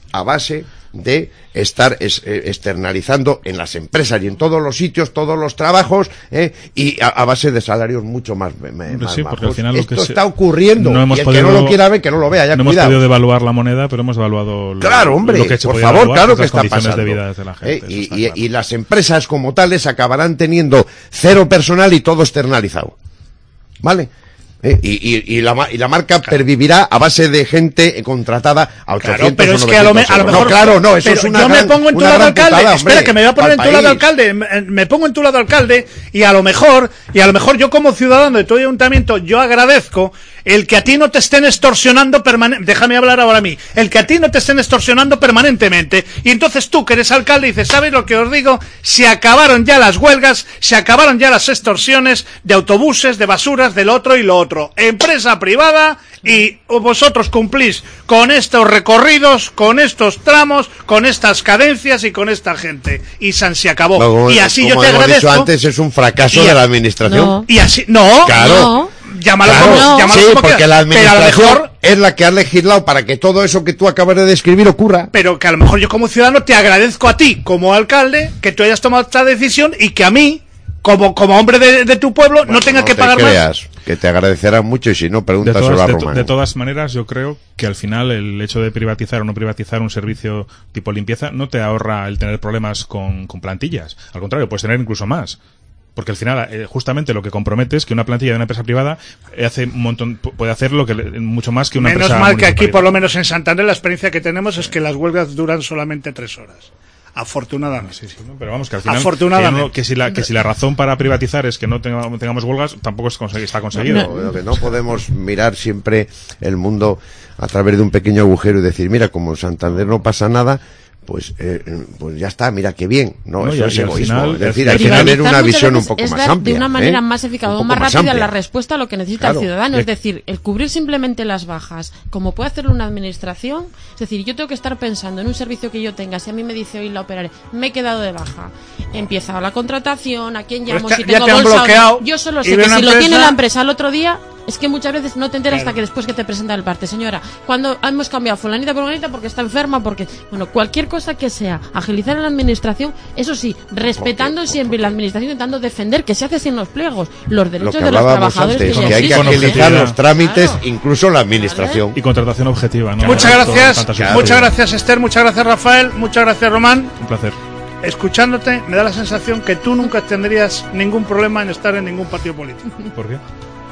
a base de estar es, eh, externalizando en las empresas y en todos los sitios, todos los trabajos, eh, y a, a base de salarios mucho más, me, más sí, porque al final Esto lo que está se... ocurriendo, no hemos y el podido... que no lo quiera ver, que no lo vea, ya no cuidado. hemos podido devaluar la moneda, pero hemos evaluado lo, claro, hombre, lo que se por podía favor, evaluar, claro que las está condiciones pasando. de vida de la gente, eh, eso y, está y, claro. y las empresas como tales acabarán teniendo cero personal y todo externalizado, ¿vale? Eh, y, y, y, la, y la marca claro. pervivirá a base de gente contratada a ochocientos claro, pero o es que a lo, me, a lo mejor no, claro, no, eso es una yo gran, me pongo en tu lado alcalde, putada, espera que me voy a poner en tu lado alcalde, me, me pongo en tu lado alcalde y a lo mejor, y a lo mejor yo como ciudadano de todo ayuntamiento, yo agradezco el que a ti no te estén extorsionando permanentemente, déjame hablar ahora a mí, el que a ti no te estén extorsionando permanentemente, y entonces tú que eres alcalde dices, ¿sabes lo que os digo? Se acabaron ya las huelgas, se acabaron ya las extorsiones de autobuses, de basuras, de lo otro y lo otro, empresa privada, y vosotros cumplís con estos recorridos, con estos tramos, con estas cadencias y con esta gente, y San se acabó, no, y así como yo te hemos agradezco. Dicho antes es un fracaso y de a, la administración. No. Y así, no, claro. No. Llámalo claro, como, no. llámalo sí, como porque quieras, la administración pero a lo mejor, es la que ha legislado para que todo eso que tú acabas de describir ocurra. Pero que a lo mejor yo como ciudadano te agradezco a ti, como alcalde, que tú hayas tomado esta decisión y que a mí, como, como hombre de, de tu pueblo, bueno, no tenga no que te pagar creas, más. Que te agradecerán mucho y si no, pregúntaselo a Román. De, de todas maneras, yo creo que al final el hecho de privatizar o no privatizar un servicio tipo limpieza no te ahorra el tener problemas con, con plantillas. Al contrario, puedes tener incluso más. Porque al final, eh, justamente lo que compromete es que una plantilla de una empresa privada hace un montón, puede hacer lo que mucho más que una menos empresa. Menos mal que aquí, por lo menos en Santander, la experiencia que tenemos es que las huelgas duran solamente tres horas. Afortunadamente. Sí, sí, ¿no? Pero vamos, que al final. Afortunadamente. Que, no, que, si la, que si la razón para privatizar es que no tengamos, tengamos huelgas, tampoco es consegui- está conseguido. No, no, que no podemos mirar siempre el mundo a través de un pequeño agujero y decir, mira, como en Santander no pasa nada. Pues, eh, pues ya está, mira qué bien, no, no eso y, es y egoísmo, final, es decir, hay que tener una visión un poco es más dar amplia, de una manera ¿eh? más eficaz o más más rápida amplia. la respuesta a lo que necesita claro. el ciudadano, es decir, el cubrir simplemente las bajas, como puede hacerlo una administración, es decir, yo tengo que estar pensando en un servicio que yo tenga, si a mí me dice hoy la operaré, me he quedado de baja, empieza la contratación, a quién llamo, está, si tengo te bolsa bloqueado, o no, yo solo sé que si empresa... lo tiene la empresa al otro día, es que muchas veces no te enteras claro. hasta que después que te presenta el parte, señora, cuando hemos cambiado fulanita por fulanita porque está enferma, porque, bueno, cualquier cosa que sea, agilizar en la administración, eso sí, respetando porque, siempre porque... la administración, intentando defender, que se hace sin los pliegos, los derechos de los trabajadores antes, que, que hay que agilizar los trámites, claro. incluso la administración. Y contratación objetiva, ¿no? Muchas Tanto, gracias, claro. muchas gracias Esther, muchas gracias Rafael, muchas gracias Román. Un placer. Escuchándote, me da la sensación que tú nunca tendrías ningún problema en estar en ningún partido político. ¿Por qué?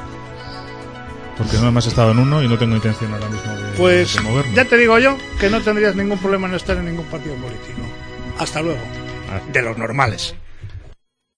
Porque no hemos estado en uno y no tengo intención ahora mismo de, pues, de moverme. Ya te digo yo que no tendrías ningún problema en estar en ningún partido político. Hasta luego. Ah. De los normales.